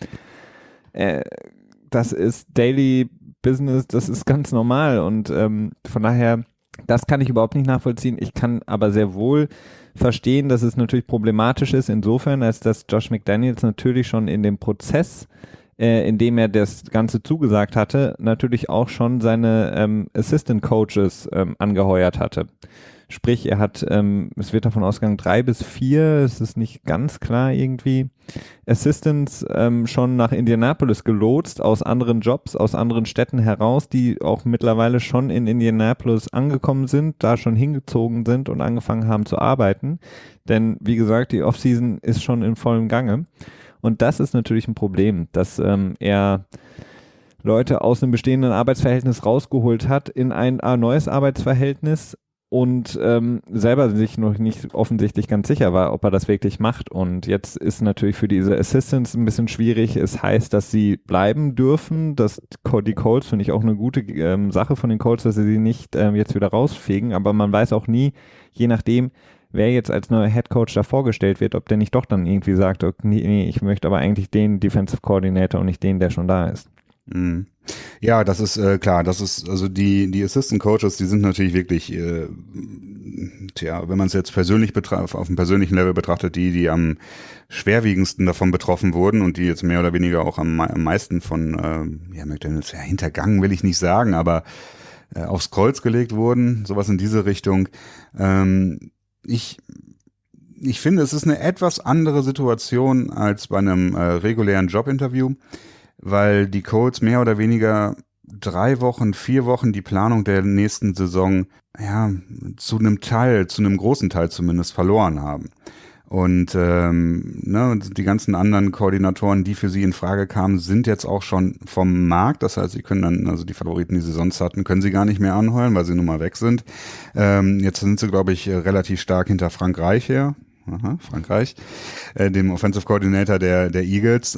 Das ist Daily Business, das ist ganz normal und von daher, das kann ich überhaupt nicht nachvollziehen. Ich kann aber sehr wohl verstehen, dass es natürlich problematisch ist, insofern, als dass Josh McDaniels natürlich schon in dem Prozess, in dem er das Ganze zugesagt hatte, natürlich auch schon seine Assistant Coaches angeheuert hatte. Sprich, er hat, es wird davon ausgegangen, 3 bis 4, es ist nicht ganz klar irgendwie, Assistants schon nach Indianapolis gelotst, aus anderen Jobs, aus anderen Städten heraus, die auch mittlerweile schon in Indianapolis angekommen sind, da schon hingezogen sind und angefangen haben zu arbeiten. Denn wie gesagt, die Offseason ist schon in vollem Gange. Und das ist natürlich ein Problem, dass er Leute aus einem bestehenden Arbeitsverhältnis rausgeholt hat in ein neues Arbeitsverhältnis, und selber sich noch nicht offensichtlich ganz sicher war, ob er das wirklich macht. Und jetzt ist natürlich für diese Assistants ein bisschen schwierig. Es heißt, dass sie bleiben dürfen. Die Colts finde ich auch eine gute Sache von den Colts, dass sie nicht jetzt wieder rausfegen. Aber man weiß auch nie, je nachdem, wer jetzt als neuer Headcoach da vorgestellt wird, ob der nicht doch dann irgendwie sagt, okay, nee, ich möchte aber eigentlich den Defensive Coordinator und nicht den, der schon da ist. Mhm. Ja, das ist klar, das ist, also die Assistant Coaches, die sind natürlich wirklich, wenn man es jetzt persönlich auf dem persönlichen Level betrachtet, die am schwerwiegendsten davon betroffen wurden und die jetzt mehr oder weniger auch am meisten von McDaniels hintergangen, will ich nicht sagen, aber aufs Kreuz gelegt wurden, sowas in diese Richtung. ich finde, es ist eine etwas andere Situation als bei einem regulären Jobinterview, weil die Colts mehr oder weniger 3 Wochen, 4 Wochen die Planung der nächsten Saison ja zu einem großen Teil zumindest verloren haben. Und die ganzen anderen Koordinatoren, die für sie in Frage kamen, sind jetzt auch schon vom Markt. Das heißt, sie können dann, also die Favoriten, die sie sonst hatten, können sie gar nicht mehr anheuern, weil sie nun mal weg sind. Jetzt sind sie, glaube ich, relativ stark hinter Frank Reich her. Aha, Frank Reich, dem Offensive Coordinator der Eagles.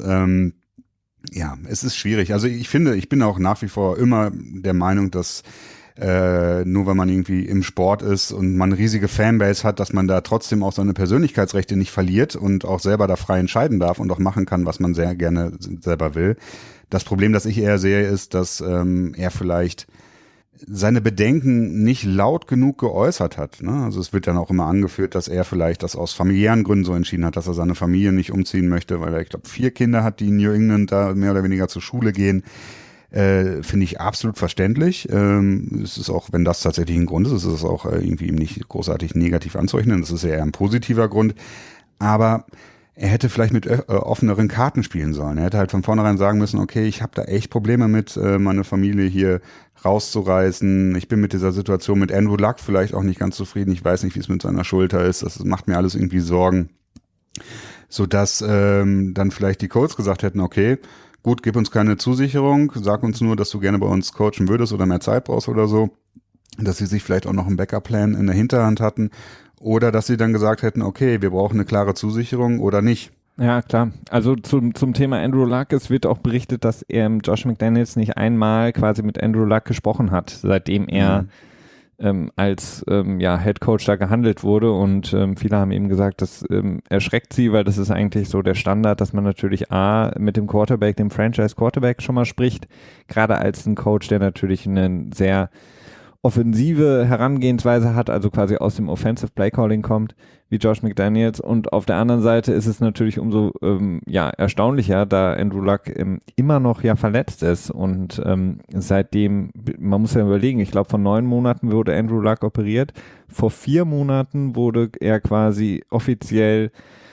Ja, es ist schwierig. Also ich bin auch nach wie vor immer der Meinung, dass nur wenn man irgendwie im Sport ist und man eine riesige Fanbase hat, dass man da trotzdem auch seine Persönlichkeitsrechte nicht verliert und auch selber da frei entscheiden darf und auch machen kann, was man sehr gerne selber will. Das Problem, das ich eher sehe, ist, dass er vielleicht seine Bedenken nicht laut genug geäußert hat. Ne? Also es wird dann auch immer angeführt, dass er vielleicht das aus familiären Gründen so entschieden hat, dass er seine Familie nicht umziehen möchte, weil er, ich glaube, 4 Kinder hat, die in New England da mehr oder weniger zur Schule gehen. Finde ich absolut verständlich. Es ist auch, wenn das tatsächlich ein Grund ist es auch irgendwie ihm nicht großartig negativ anzurechnen. Das ist eher ein positiver Grund. Aber er hätte vielleicht mit offeneren Karten spielen sollen. Er hätte halt von vornherein sagen müssen, okay, ich habe da echt Probleme mit, meine Familie hier rauszureißen. Ich bin mit dieser Situation mit Andrew Luck vielleicht auch nicht ganz zufrieden. Ich weiß nicht, wie es mit seiner Schulter ist. Das macht mir alles irgendwie Sorgen. Sodass dann vielleicht die Colts gesagt hätten, okay, gut, gib uns keine Zusicherung, sag uns nur, dass du gerne bei uns coachen würdest oder mehr Zeit brauchst oder so, dass sie sich vielleicht auch noch einen Backup-Plan in der Hinterhand hatten oder dass sie dann gesagt hätten, okay, wir brauchen eine klare Zusicherung oder nicht. Ja, klar. Also zum Thema Andrew Luck, es wird auch berichtet, dass Josh McDaniels nicht einmal quasi mit Andrew Luck gesprochen hat, seitdem er als Head Coach da gehandelt wurde, und viele haben eben gesagt, das erschreckt sie, weil das ist eigentlich so der Standard, dass man natürlich mit dem Quarterback, dem Franchise Quarterback schon mal spricht, gerade als ein Coach, der natürlich eine sehr offensive Herangehensweise hat, also quasi aus dem Offensive Play Calling kommt, wie Josh McDaniels. Und auf der anderen Seite ist es natürlich umso erstaunlicher, da Andrew Luck immer noch ja verletzt ist und seitdem, man muss ja überlegen, ich glaube von 9 Monaten wurde Andrew Luck operiert, vor 4 Monaten wurde er quasi offiziell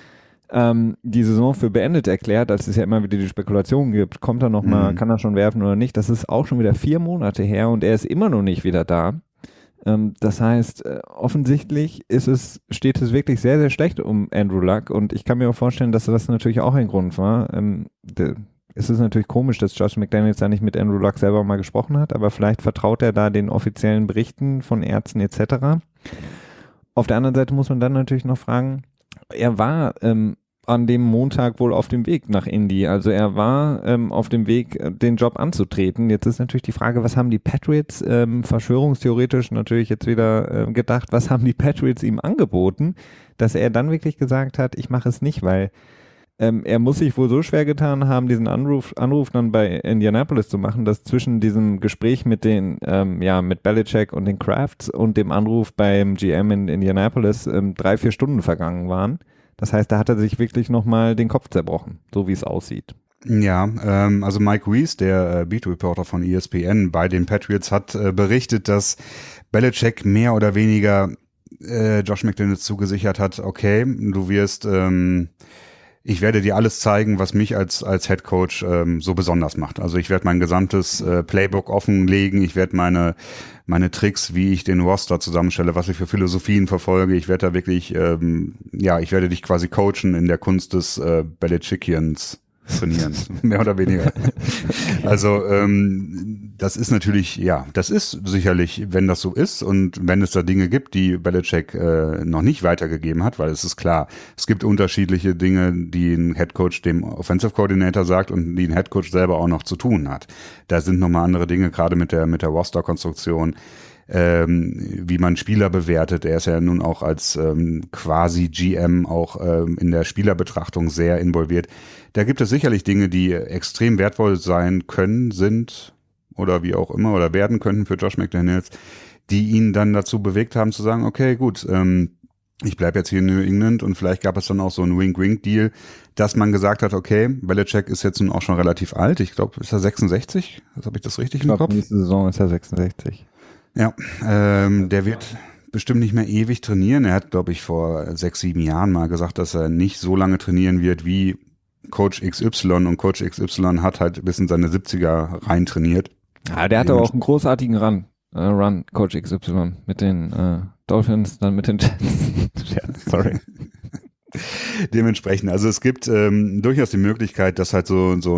die Saison für beendet erklärt, als es ja immer wieder die Spekulation gibt, kommt er nochmal, kann er schon werfen oder nicht, das ist auch schon wieder 4 Monate her und er ist immer noch nicht wieder da. Das heißt, offensichtlich steht es wirklich sehr, sehr schlecht um Andrew Luck, und ich kann mir auch vorstellen, dass das natürlich auch ein Grund war. Es ist natürlich komisch, dass Josh McDaniels da nicht mit Andrew Luck selber mal gesprochen hat, aber vielleicht vertraut er da den offiziellen Berichten von Ärzten etc. Auf der anderen Seite muss man dann natürlich noch fragen, er war an dem Montag wohl auf dem Weg nach Indy. Also er war auf dem Weg, den Job anzutreten. Jetzt ist natürlich die Frage, was haben die Patriots verschwörungstheoretisch natürlich jetzt wieder gedacht, was haben die Patriots ihm angeboten, dass er dann wirklich gesagt hat, ich mache es nicht, weil er muss sich wohl so schwer getan haben, diesen Anruf dann bei Indianapolis zu machen, dass zwischen diesem Gespräch mit mit Belichick und den Crafts und dem Anruf beim GM in Indianapolis 3-4 Stunden vergangen waren. Das heißt, da hat er sich wirklich nochmal den Kopf zerbrochen, so wie es aussieht. Ja, also Mike Weiss, der Beat-Reporter von ESPN bei den Patriots, hat berichtet, dass Belichick mehr oder weniger Josh McDaniels zugesichert hat, okay, du wirst ich werde dir alles zeigen, was mich als Head Coach so besonders macht. Also ich werde mein gesamtes Playbook offenlegen, ich werde meine Tricks, wie ich den Roster zusammenstelle, was ich für Philosophien verfolge, ich werde da wirklich, ich werde dich quasi coachen in der Kunst des Belichickians trainieren, mehr oder weniger. Also das ist natürlich, das ist sicherlich, wenn das so ist und wenn es da Dinge gibt, die Belichick noch nicht weitergegeben hat, weil es ist klar, es gibt unterschiedliche Dinge, die ein Headcoach dem Offensive Coordinator sagt und die ein Headcoach selber auch noch zu tun hat. Da sind nochmal andere Dinge, gerade mit der Roster-Konstruktion, wie man Spieler bewertet. Er ist ja nun auch als quasi GM auch in der Spielerbetrachtung sehr involviert. Da gibt es sicherlich Dinge, die extrem wertvoll sein können, sind oder wie auch immer oder werden könnten für Josh McDaniels, die ihn dann dazu bewegt haben zu sagen, okay, gut, ich bleibe jetzt hier in New England, und vielleicht gab es dann auch so einen Wink-Wink-Deal, dass man gesagt hat, okay, Belichick ist jetzt nun auch schon relativ alt, ich glaube, ist er 66? Habe ich das richtig im Kopf? Nächste Saison ist er 66. Ja, der bestimmt nicht mehr ewig trainieren. Er hat, glaube ich, vor 6, 7 Jahren mal gesagt, dass er nicht so lange trainieren wird wie Coach XY, und Coach XY hat halt bis in seine 70er rein trainiert. Ja, der hatte aber auch einen großartigen Run, Coach XY, mit den Dolphins, dann mit den Jets. Ja, sorry. Dementsprechend, also es gibt durchaus die Möglichkeit, dass halt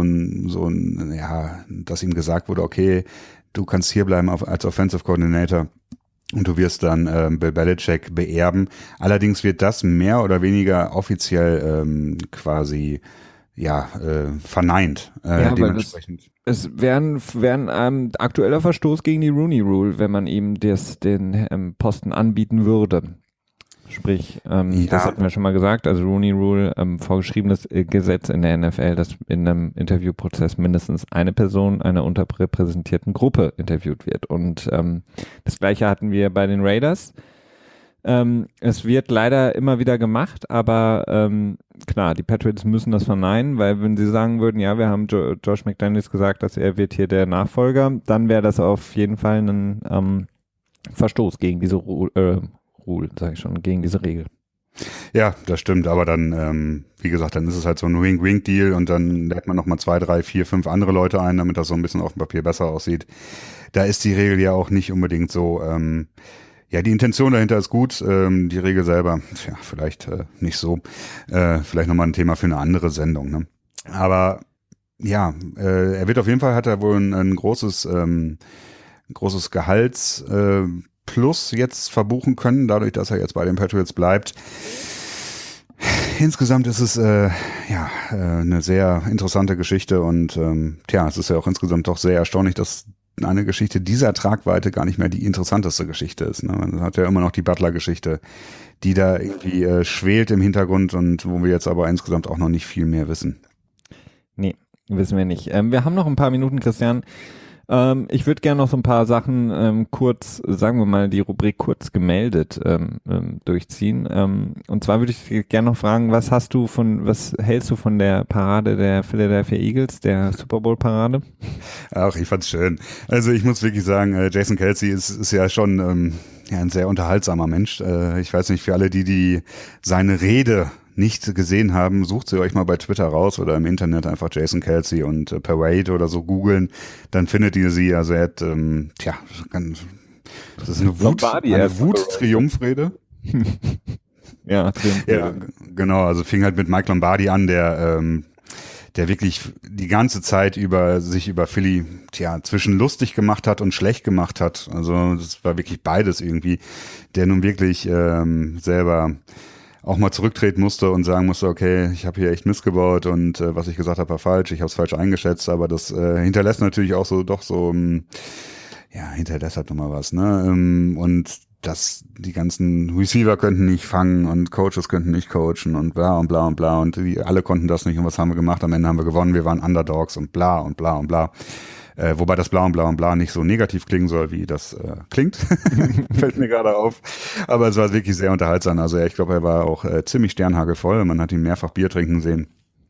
dass ihm gesagt wurde, okay, du kannst hier bleiben als Offensive Coordinator und du wirst dann Bill Belichick beerben. Allerdings wird das mehr oder weniger offiziell quasi verneint. Dementsprechend. Es wäre ein aktueller Verstoß gegen die Rooney Rule, wenn man ihm den Posten anbieten würde. Sprich, das hatten wir schon mal gesagt, also Rooney Rule, vorgeschriebenes Gesetz in der NFL, dass in einem Interviewprozess mindestens eine Person einer unterrepräsentierten Gruppe interviewt wird. Und das Gleiche hatten wir bei den Raiders. Es wird leider immer wieder gemacht, aber klar, die Patriots müssen das verneinen, weil wenn sie sagen würden, ja, wir haben Josh McDaniels gesagt, dass er wird hier der Nachfolger, dann wäre das auf jeden Fall ein Verstoß gegen diese gegen diese Regel. Ja, das stimmt, aber dann, wie gesagt, dann ist es halt so ein Wink-Wink-Deal und dann lädt man nochmal 2, 3, 4, 5 andere Leute ein, damit das so ein bisschen auf dem Papier besser aussieht. Da ist die Regel ja auch nicht unbedingt so, die Intention dahinter ist gut, die Regel selber, vielleicht nicht so. Vielleicht nochmal ein Thema für eine andere Sendung, ne? Aber ja, er wird auf jeden Fall, hat er wohl ein großes Gehalts Plus jetzt verbuchen können, dadurch, dass er jetzt bei den Patriots bleibt. Insgesamt ist es eine sehr interessante Geschichte und es ist ja auch insgesamt doch sehr erstaunlich, dass eine Geschichte dieser Tragweite gar nicht mehr die interessanteste Geschichte ist. Ne? Man hat ja immer noch die Butler-Geschichte, die da irgendwie schwelt im Hintergrund und wo wir jetzt aber insgesamt auch noch nicht viel mehr wissen. Nee, wissen wir nicht. Wir haben noch ein paar Minuten, Christian. Ich würde gerne noch so ein paar Sachen kurz, sagen wir mal, die Rubrik kurz gemeldet durchziehen. Und zwar würde ich gerne noch fragen, was hältst du von der Parade der Philadelphia Eagles, der Super Bowl Parade? Ach, ich fand's schön. Also ich muss wirklich sagen, Jason Kelce ist ja schon ein sehr unterhaltsamer Mensch. Ich weiß nicht, für alle, die seine Rede nicht gesehen haben, sucht sie euch mal bei Twitter raus oder im Internet einfach Jason Kelce und Parade oder so googeln, dann findet ihr sie. Also er hat, das ist eine Wut-Triumphrede. Ja, Triumphrede. Ja, genau, also fing halt mit Mike Lombardi an, der wirklich die ganze Zeit sich über Philly zwischen lustig gemacht hat und schlecht gemacht hat. Also das war wirklich beides irgendwie, der nun wirklich selber auch mal zurücktreten musste und sagen musste, okay, ich habe hier echt Mist gebaut und was ich gesagt habe, war falsch, ich habe es falsch eingeschätzt, aber das hinterlässt natürlich auch hinterlässt halt nochmal was, ne? Und die ganzen Receiver könnten nicht fangen und Coaches könnten nicht coachen und bla und bla und bla und alle konnten das nicht und was haben wir gemacht? Am Ende haben wir gewonnen, wir waren Underdogs und bla und bla und bla. Wobei das bla und bla und bla nicht so negativ klingen soll, wie das klingt. Fällt mir gerade auf. Aber es war wirklich sehr unterhaltsam. Also ich glaube, er war auch ziemlich sternhagelvoll. Man hat ihn mehrfach Bier trinken sehen.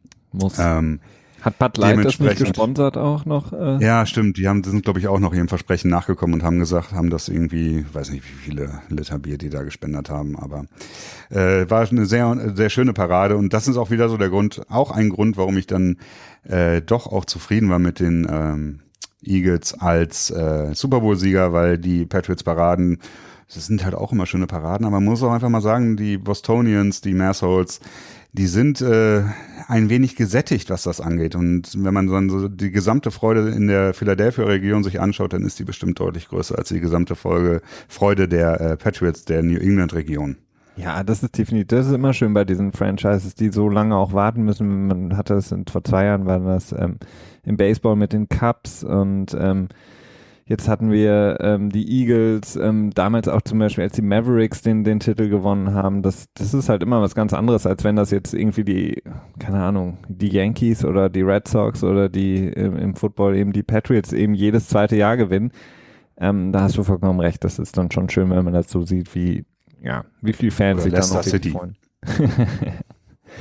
Hat Bud Light das nicht gesponsert auch noch? Ja, stimmt. Die sind, glaube ich, auch noch ihrem Versprechen nachgekommen und haben das irgendwie, weiß nicht, wie viele Liter Bier die da gespendet haben, aber war eine sehr, sehr schöne Parade und das ist auch wieder so ein Grund, warum ich dann doch auch zufrieden war mit den Eagles als Super Bowl-Sieger, weil die Patriots-Paraden, das sind halt auch immer schöne Paraden, aber man muss auch einfach mal sagen, die Bostonians, die Massholes, die sind ein wenig gesättigt, was das angeht. Und wenn man dann so die gesamte Freude in der Philadelphia-Region sich anschaut, dann ist die bestimmt deutlich größer als die gesamte Freude der Patriots der New England-Region. Ja, das ist immer schön bei diesen Franchises, die so lange auch warten müssen. Man hatte es vor 2 Jahren, war das im Baseball mit den Cubs und jetzt hatten wir die Eagles, damals auch zum Beispiel, als die Mavericks den Titel gewonnen haben. Das ist halt immer was ganz anderes, als wenn das jetzt irgendwie die Yankees oder die Red Sox oder die im Football eben die Patriots eben jedes zweite Jahr gewinnen. Da hast du vollkommen recht. Das ist dann schon schön, wenn man das so sieht, wie viele Fans sich dann noch freuen.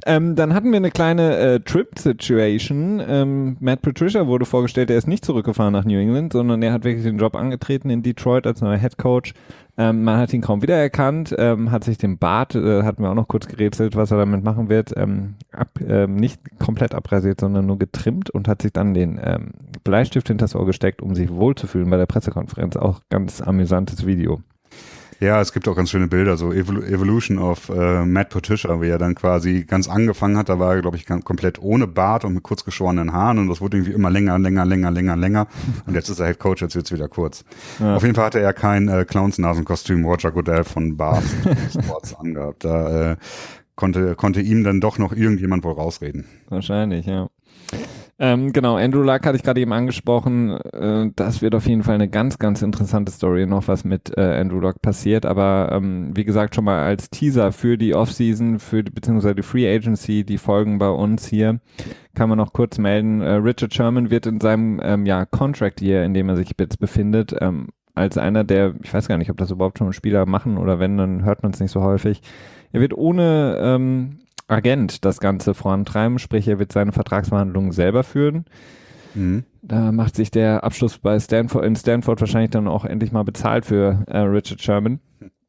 Dann hatten wir eine kleine Trip-Situation. Matt Patricia wurde vorgestellt, er ist nicht zurückgefahren nach New England, sondern er hat wirklich den Job angetreten in Detroit als neuer Head Coach. Man hat ihn kaum wiedererkannt, hat sich den Bart, hatten wir auch noch kurz gerätselt, was er damit machen wird, nicht komplett abrasiert, sondern nur getrimmt und hat sich dann den Bleistift hinters Ohr gesteckt, um sich wohlzufühlen bei der Pressekonferenz. Auch ganz amüsantes Video. Ja, es gibt auch ganz schöne Bilder, so Evolution of Matt Patricia, wie er dann quasi ganz angefangen hat. Da war er, glaube ich, komplett ohne Bart und mit kurz geschorenen Haaren und das wurde irgendwie immer länger. Und jetzt ist er Head Coach, jetzt wird's wieder kurz. Ja. Auf jeden Fall hatte er kein Clownsnasenkostüm Roger Goodell von Bath Sports angehabt. Da konnte ihm dann doch noch irgendjemand wohl rausreden. Wahrscheinlich, ja. Genau, Andrew Luck hatte ich gerade eben angesprochen. Das wird auf jeden Fall eine ganz, ganz interessante Story noch, was mit Andrew Luck passiert. Aber wie gesagt, schon mal als Teaser für die Offseason, beziehungsweise die Free Agency, die Folgen bei uns hier, kann man noch kurz melden. Richard Sherman wird in seinem Contract Year, in dem er sich jetzt befindet, als einer der, ich weiß gar nicht, ob das überhaupt schon Spieler machen oder wenn, dann hört man es nicht so häufig. Er wird ohne Agent das Ganze vorantreiben, sprich er wird seine Vertragsverhandlungen selber führen. Mhm. Da macht sich der Abschluss in Stanford wahrscheinlich dann auch endlich mal bezahlt für Richard Sherman.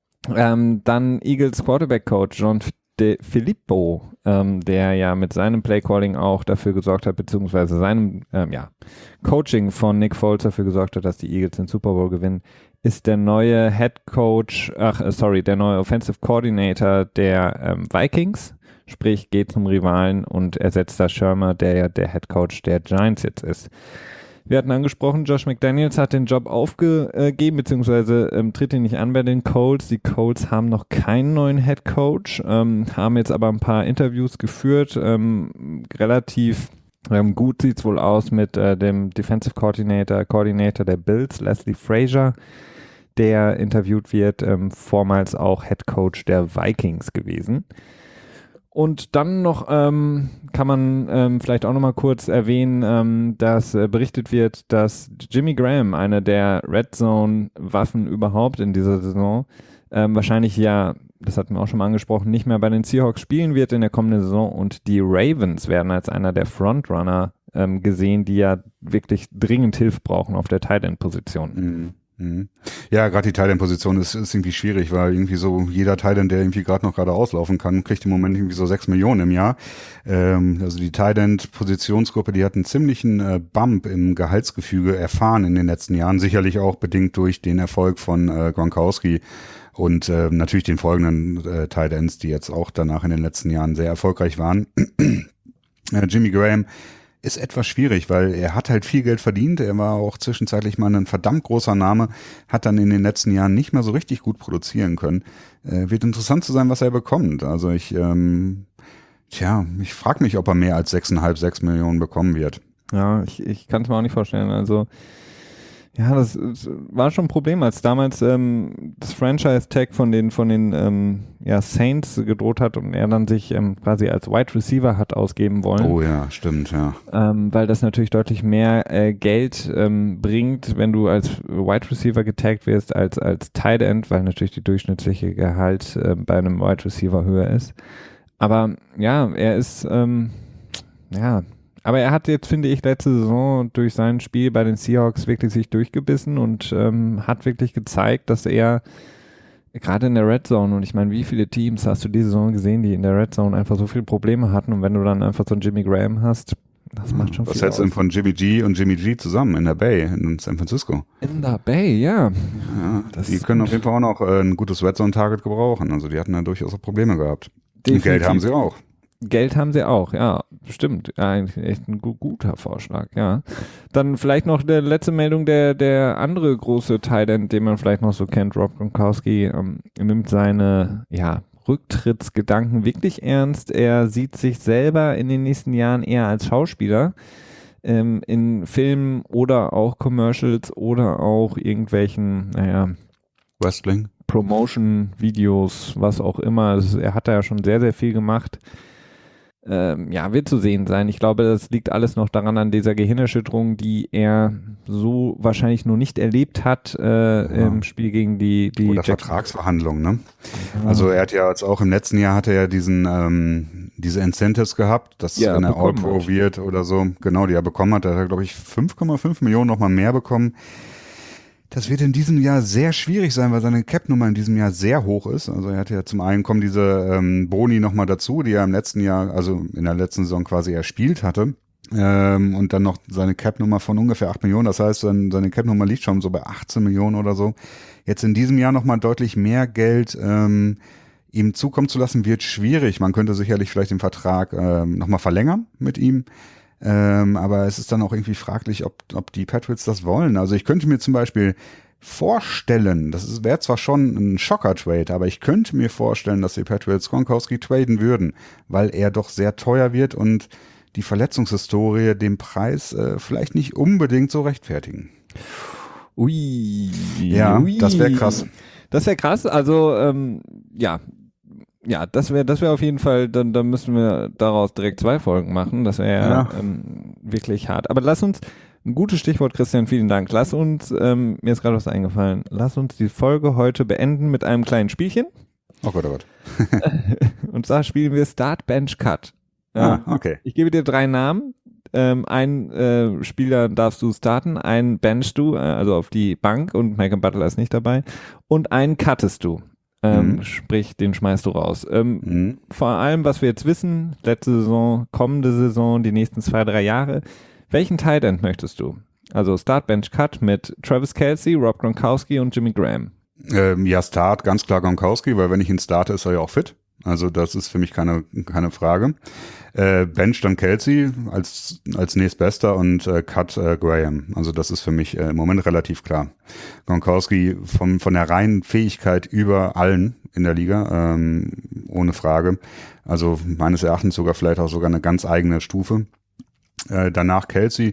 Dann Eagles Quarterback Coach John DeFilippo, der ja mit seinem Playcalling auch dafür gesorgt hat, beziehungsweise seinem Coaching von Nick Foles dafür gesorgt hat, dass die Eagles den Super Bowl gewinnen, ist der neue der neue Offensive Coordinator der Vikings. Sprich, geht zum Rivalen und ersetzt da Shermer, der ja der Head Coach der Giants jetzt ist. Wir hatten angesprochen, Josh McDaniels hat den Job aufgegeben, beziehungsweise tritt ihn nicht an bei den Colts. Die Colts haben noch keinen neuen Head Coach, haben jetzt aber ein paar Interviews geführt. Relativ gut sieht's wohl aus mit dem Defensive Coordinator der Bills, Leslie Frazier, der interviewt wird, vormals auch Head Coach der Vikings gewesen. Und dann noch kann man vielleicht auch noch mal kurz erwähnen, dass berichtet wird, dass Jimmy Graham, eine der Red Zone Waffen überhaupt in dieser Saison, wahrscheinlich das hatten wir auch schon mal angesprochen, nicht mehr bei den Seahawks spielen wird in der kommenden Saison und die Ravens werden als einer der Frontrunner gesehen, die ja wirklich dringend Hilfe brauchen auf der Tight End Position. Mhm. Ja, gerade die Tight End Position ist irgendwie schwierig, weil irgendwie so jeder Tight End, der irgendwie gerade auslaufen kann, kriegt im Moment irgendwie so 6 Millionen im Jahr. Also die Tight End Positionsgruppe, die hat einen ziemlichen Bump im Gehaltsgefüge erfahren in den letzten Jahren, sicherlich auch bedingt durch den Erfolg von Gronkowski und natürlich den folgenden Tight Ends, die jetzt auch danach in den letzten Jahren sehr erfolgreich waren. Jimmy Graham ist etwas schwierig, weil er hat halt viel Geld verdient. Er war auch zwischenzeitlich mal ein verdammt großer Name, hat dann in den letzten Jahren nicht mehr so richtig gut produzieren können. Wird interessant zu sein, was er bekommt. Also ich frage mich, ob er mehr als 6 Millionen bekommen wird. Ja, ich kann es mir auch nicht vorstellen. Also ja, das war schon ein Problem, als damals das Franchise-Tag von den Saints gedroht hat und er dann sich quasi als Wide Receiver hat ausgeben wollen. Oh ja, stimmt, ja. Weil das natürlich deutlich mehr Geld bringt, wenn du als Wide Receiver getaggt wirst, als Tight End, weil natürlich die durchschnittliche Gehalt bei einem Wide Receiver höher ist. Aber ja, er ist aber er hat jetzt, finde ich, letzte Saison durch sein Spiel bei den Seahawks wirklich sich durchgebissen und hat wirklich gezeigt, dass er gerade in der Red Zone, und ich meine, wie viele Teams hast du diese Saison gesehen, die in der Red Zone einfach so viele Probleme hatten, und wenn du dann einfach so einen Jimmy Graham hast, das macht schon viel aus. Was hältst du denn von Jimmy G und Jimmy G zusammen in der Bay in San Francisco? In der Bay, ja. Die können auf jeden Fall auch noch ein gutes Red Zone Target gebrauchen, also die hatten ja durchaus auch Probleme gehabt. Und Geld haben sie auch. Geld haben sie auch, ja, stimmt. Ja, eigentlich echt ein guter Vorschlag, ja. Dann vielleicht noch der letzte Meldung, der andere große Tight End, den man vielleicht noch so kennt, Rob Gronkowski, nimmt seine, Rücktrittsgedanken wirklich ernst. Er sieht sich selber in den nächsten Jahren eher als Schauspieler in Filmen oder auch Commercials oder auch irgendwelchen, Wrestling. Promotion-Videos, was auch immer. Er hat da ja schon sehr, sehr viel gemacht. wird zu sehen sein. Ich glaube, das liegt alles noch daran an dieser Gehirnerschütterung, die er so wahrscheinlich noch nicht erlebt hat im Spiel gegen die Oder Vertragsverhandlungen, ne? Also er hat ja jetzt auch im letzten Jahr hatte er diese Incentives gehabt, dass wenn er All-Pro wird oder so, genau, die er bekommen hat, da hat er, glaube ich, 5,5 Millionen nochmal mehr bekommen. Das wird in diesem Jahr sehr schwierig sein, weil seine Cap-Nummer in diesem Jahr sehr hoch ist. Also er hatte ja zum einen kommen diese Boni nochmal dazu, die er im letzten Jahr, also in der letzten Saison quasi erspielt hatte. Und dann noch seine Cap-Nummer von ungefähr 8 Millionen. Das heißt, seine Cap-Nummer liegt schon so bei 18 Millionen oder so. Jetzt in diesem Jahr nochmal deutlich mehr Geld ihm zukommen zu lassen, wird schwierig. Man könnte sicherlich vielleicht den Vertrag nochmal verlängern mit ihm. Aber es ist dann auch irgendwie fraglich, ob die Patriots das wollen. Also ich könnte mir zum Beispiel vorstellen, das wäre zwar schon ein Schocker-Trade, aber ich könnte mir vorstellen, dass die Patriots Gronkowski traden würden, weil er doch sehr teuer wird und die Verletzungshistorie dem Preis vielleicht nicht unbedingt so rechtfertigen. Ui. Das wäre krass. Das wäre krass, also das wäre auf jeden Fall, dann müssen wir daraus direkt 2 Folgen machen. Das wäre wirklich hart. Aber lass uns, ein gutes Stichwort, Christian, vielen Dank. Lass uns, mir ist gerade was eingefallen, lass uns die Folge heute beenden mit einem kleinen Spielchen. Oh Gott, oh Gott. Und zwar spielen wir Start, Bench, Cut. Okay. Ich gebe dir 3 Namen. Einen Spieler darfst du starten, einen benchst du, also auf die Bank und Malcolm Butler ist nicht dabei, und einen cuttest du. Sprich, den schmeißt du raus. Vor allem, was wir jetzt wissen, letzte Saison, kommende Saison, die nächsten 2-3 Jahre, welchen Tight End möchtest du? Also Start, Bench, Cut mit Travis Kelce, Rob Gronkowski und Jimmy Graham. Start, ganz klar Gronkowski, weil wenn ich ihn starte, ist er ja auch fit. Also das ist für mich keine Frage. Bench dann Kelce als nächstbester und Cut Graham. Also das ist für mich im Moment relativ klar. Gronkowski von der reinen Fähigkeit über allen in der Liga, ohne Frage. Also meines Erachtens vielleicht sogar eine ganz eigene Stufe. Danach Kelce,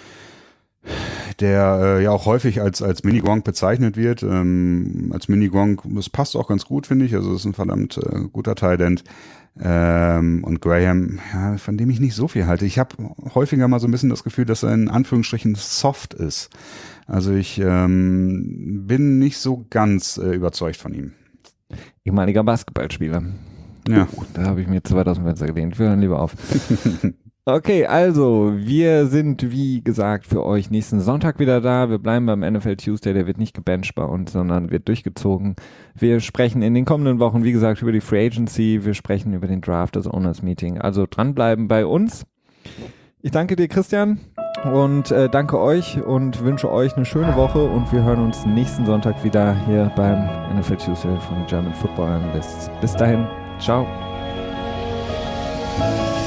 der ja auch häufig als Mini-Gronk bezeichnet wird. Als Mini-Gronk, das passt auch ganz gut, finde ich. Also das ist ein verdammt guter Tight End. Und Graham, ja, von dem ich nicht so viel halte. Ich habe häufiger mal so ein bisschen das Gefühl, dass er in Anführungsstrichen soft ist. Also ich bin nicht so ganz überzeugt von ihm. Ehemaliger Basketballspieler. Ja. Da habe ich mir 2000 Fenster gelehnt. Wir hören lieber auf. Okay, also wir sind, wie gesagt, für euch nächsten Sonntag wieder da. Wir bleiben beim NFL Tuesday, der wird nicht gebencht bei uns, sondern wird durchgezogen. Wir sprechen in den kommenden Wochen, wie gesagt, über die Free Agency. Wir sprechen über den Draft, das Owners Meeting. Also dranbleiben bei uns. Ich danke dir, Christian, und danke euch und wünsche euch eine schöne Woche. Und wir hören uns nächsten Sonntag wieder hier beim NFL Tuesday von German Football Analysts. Bis dahin, ciao.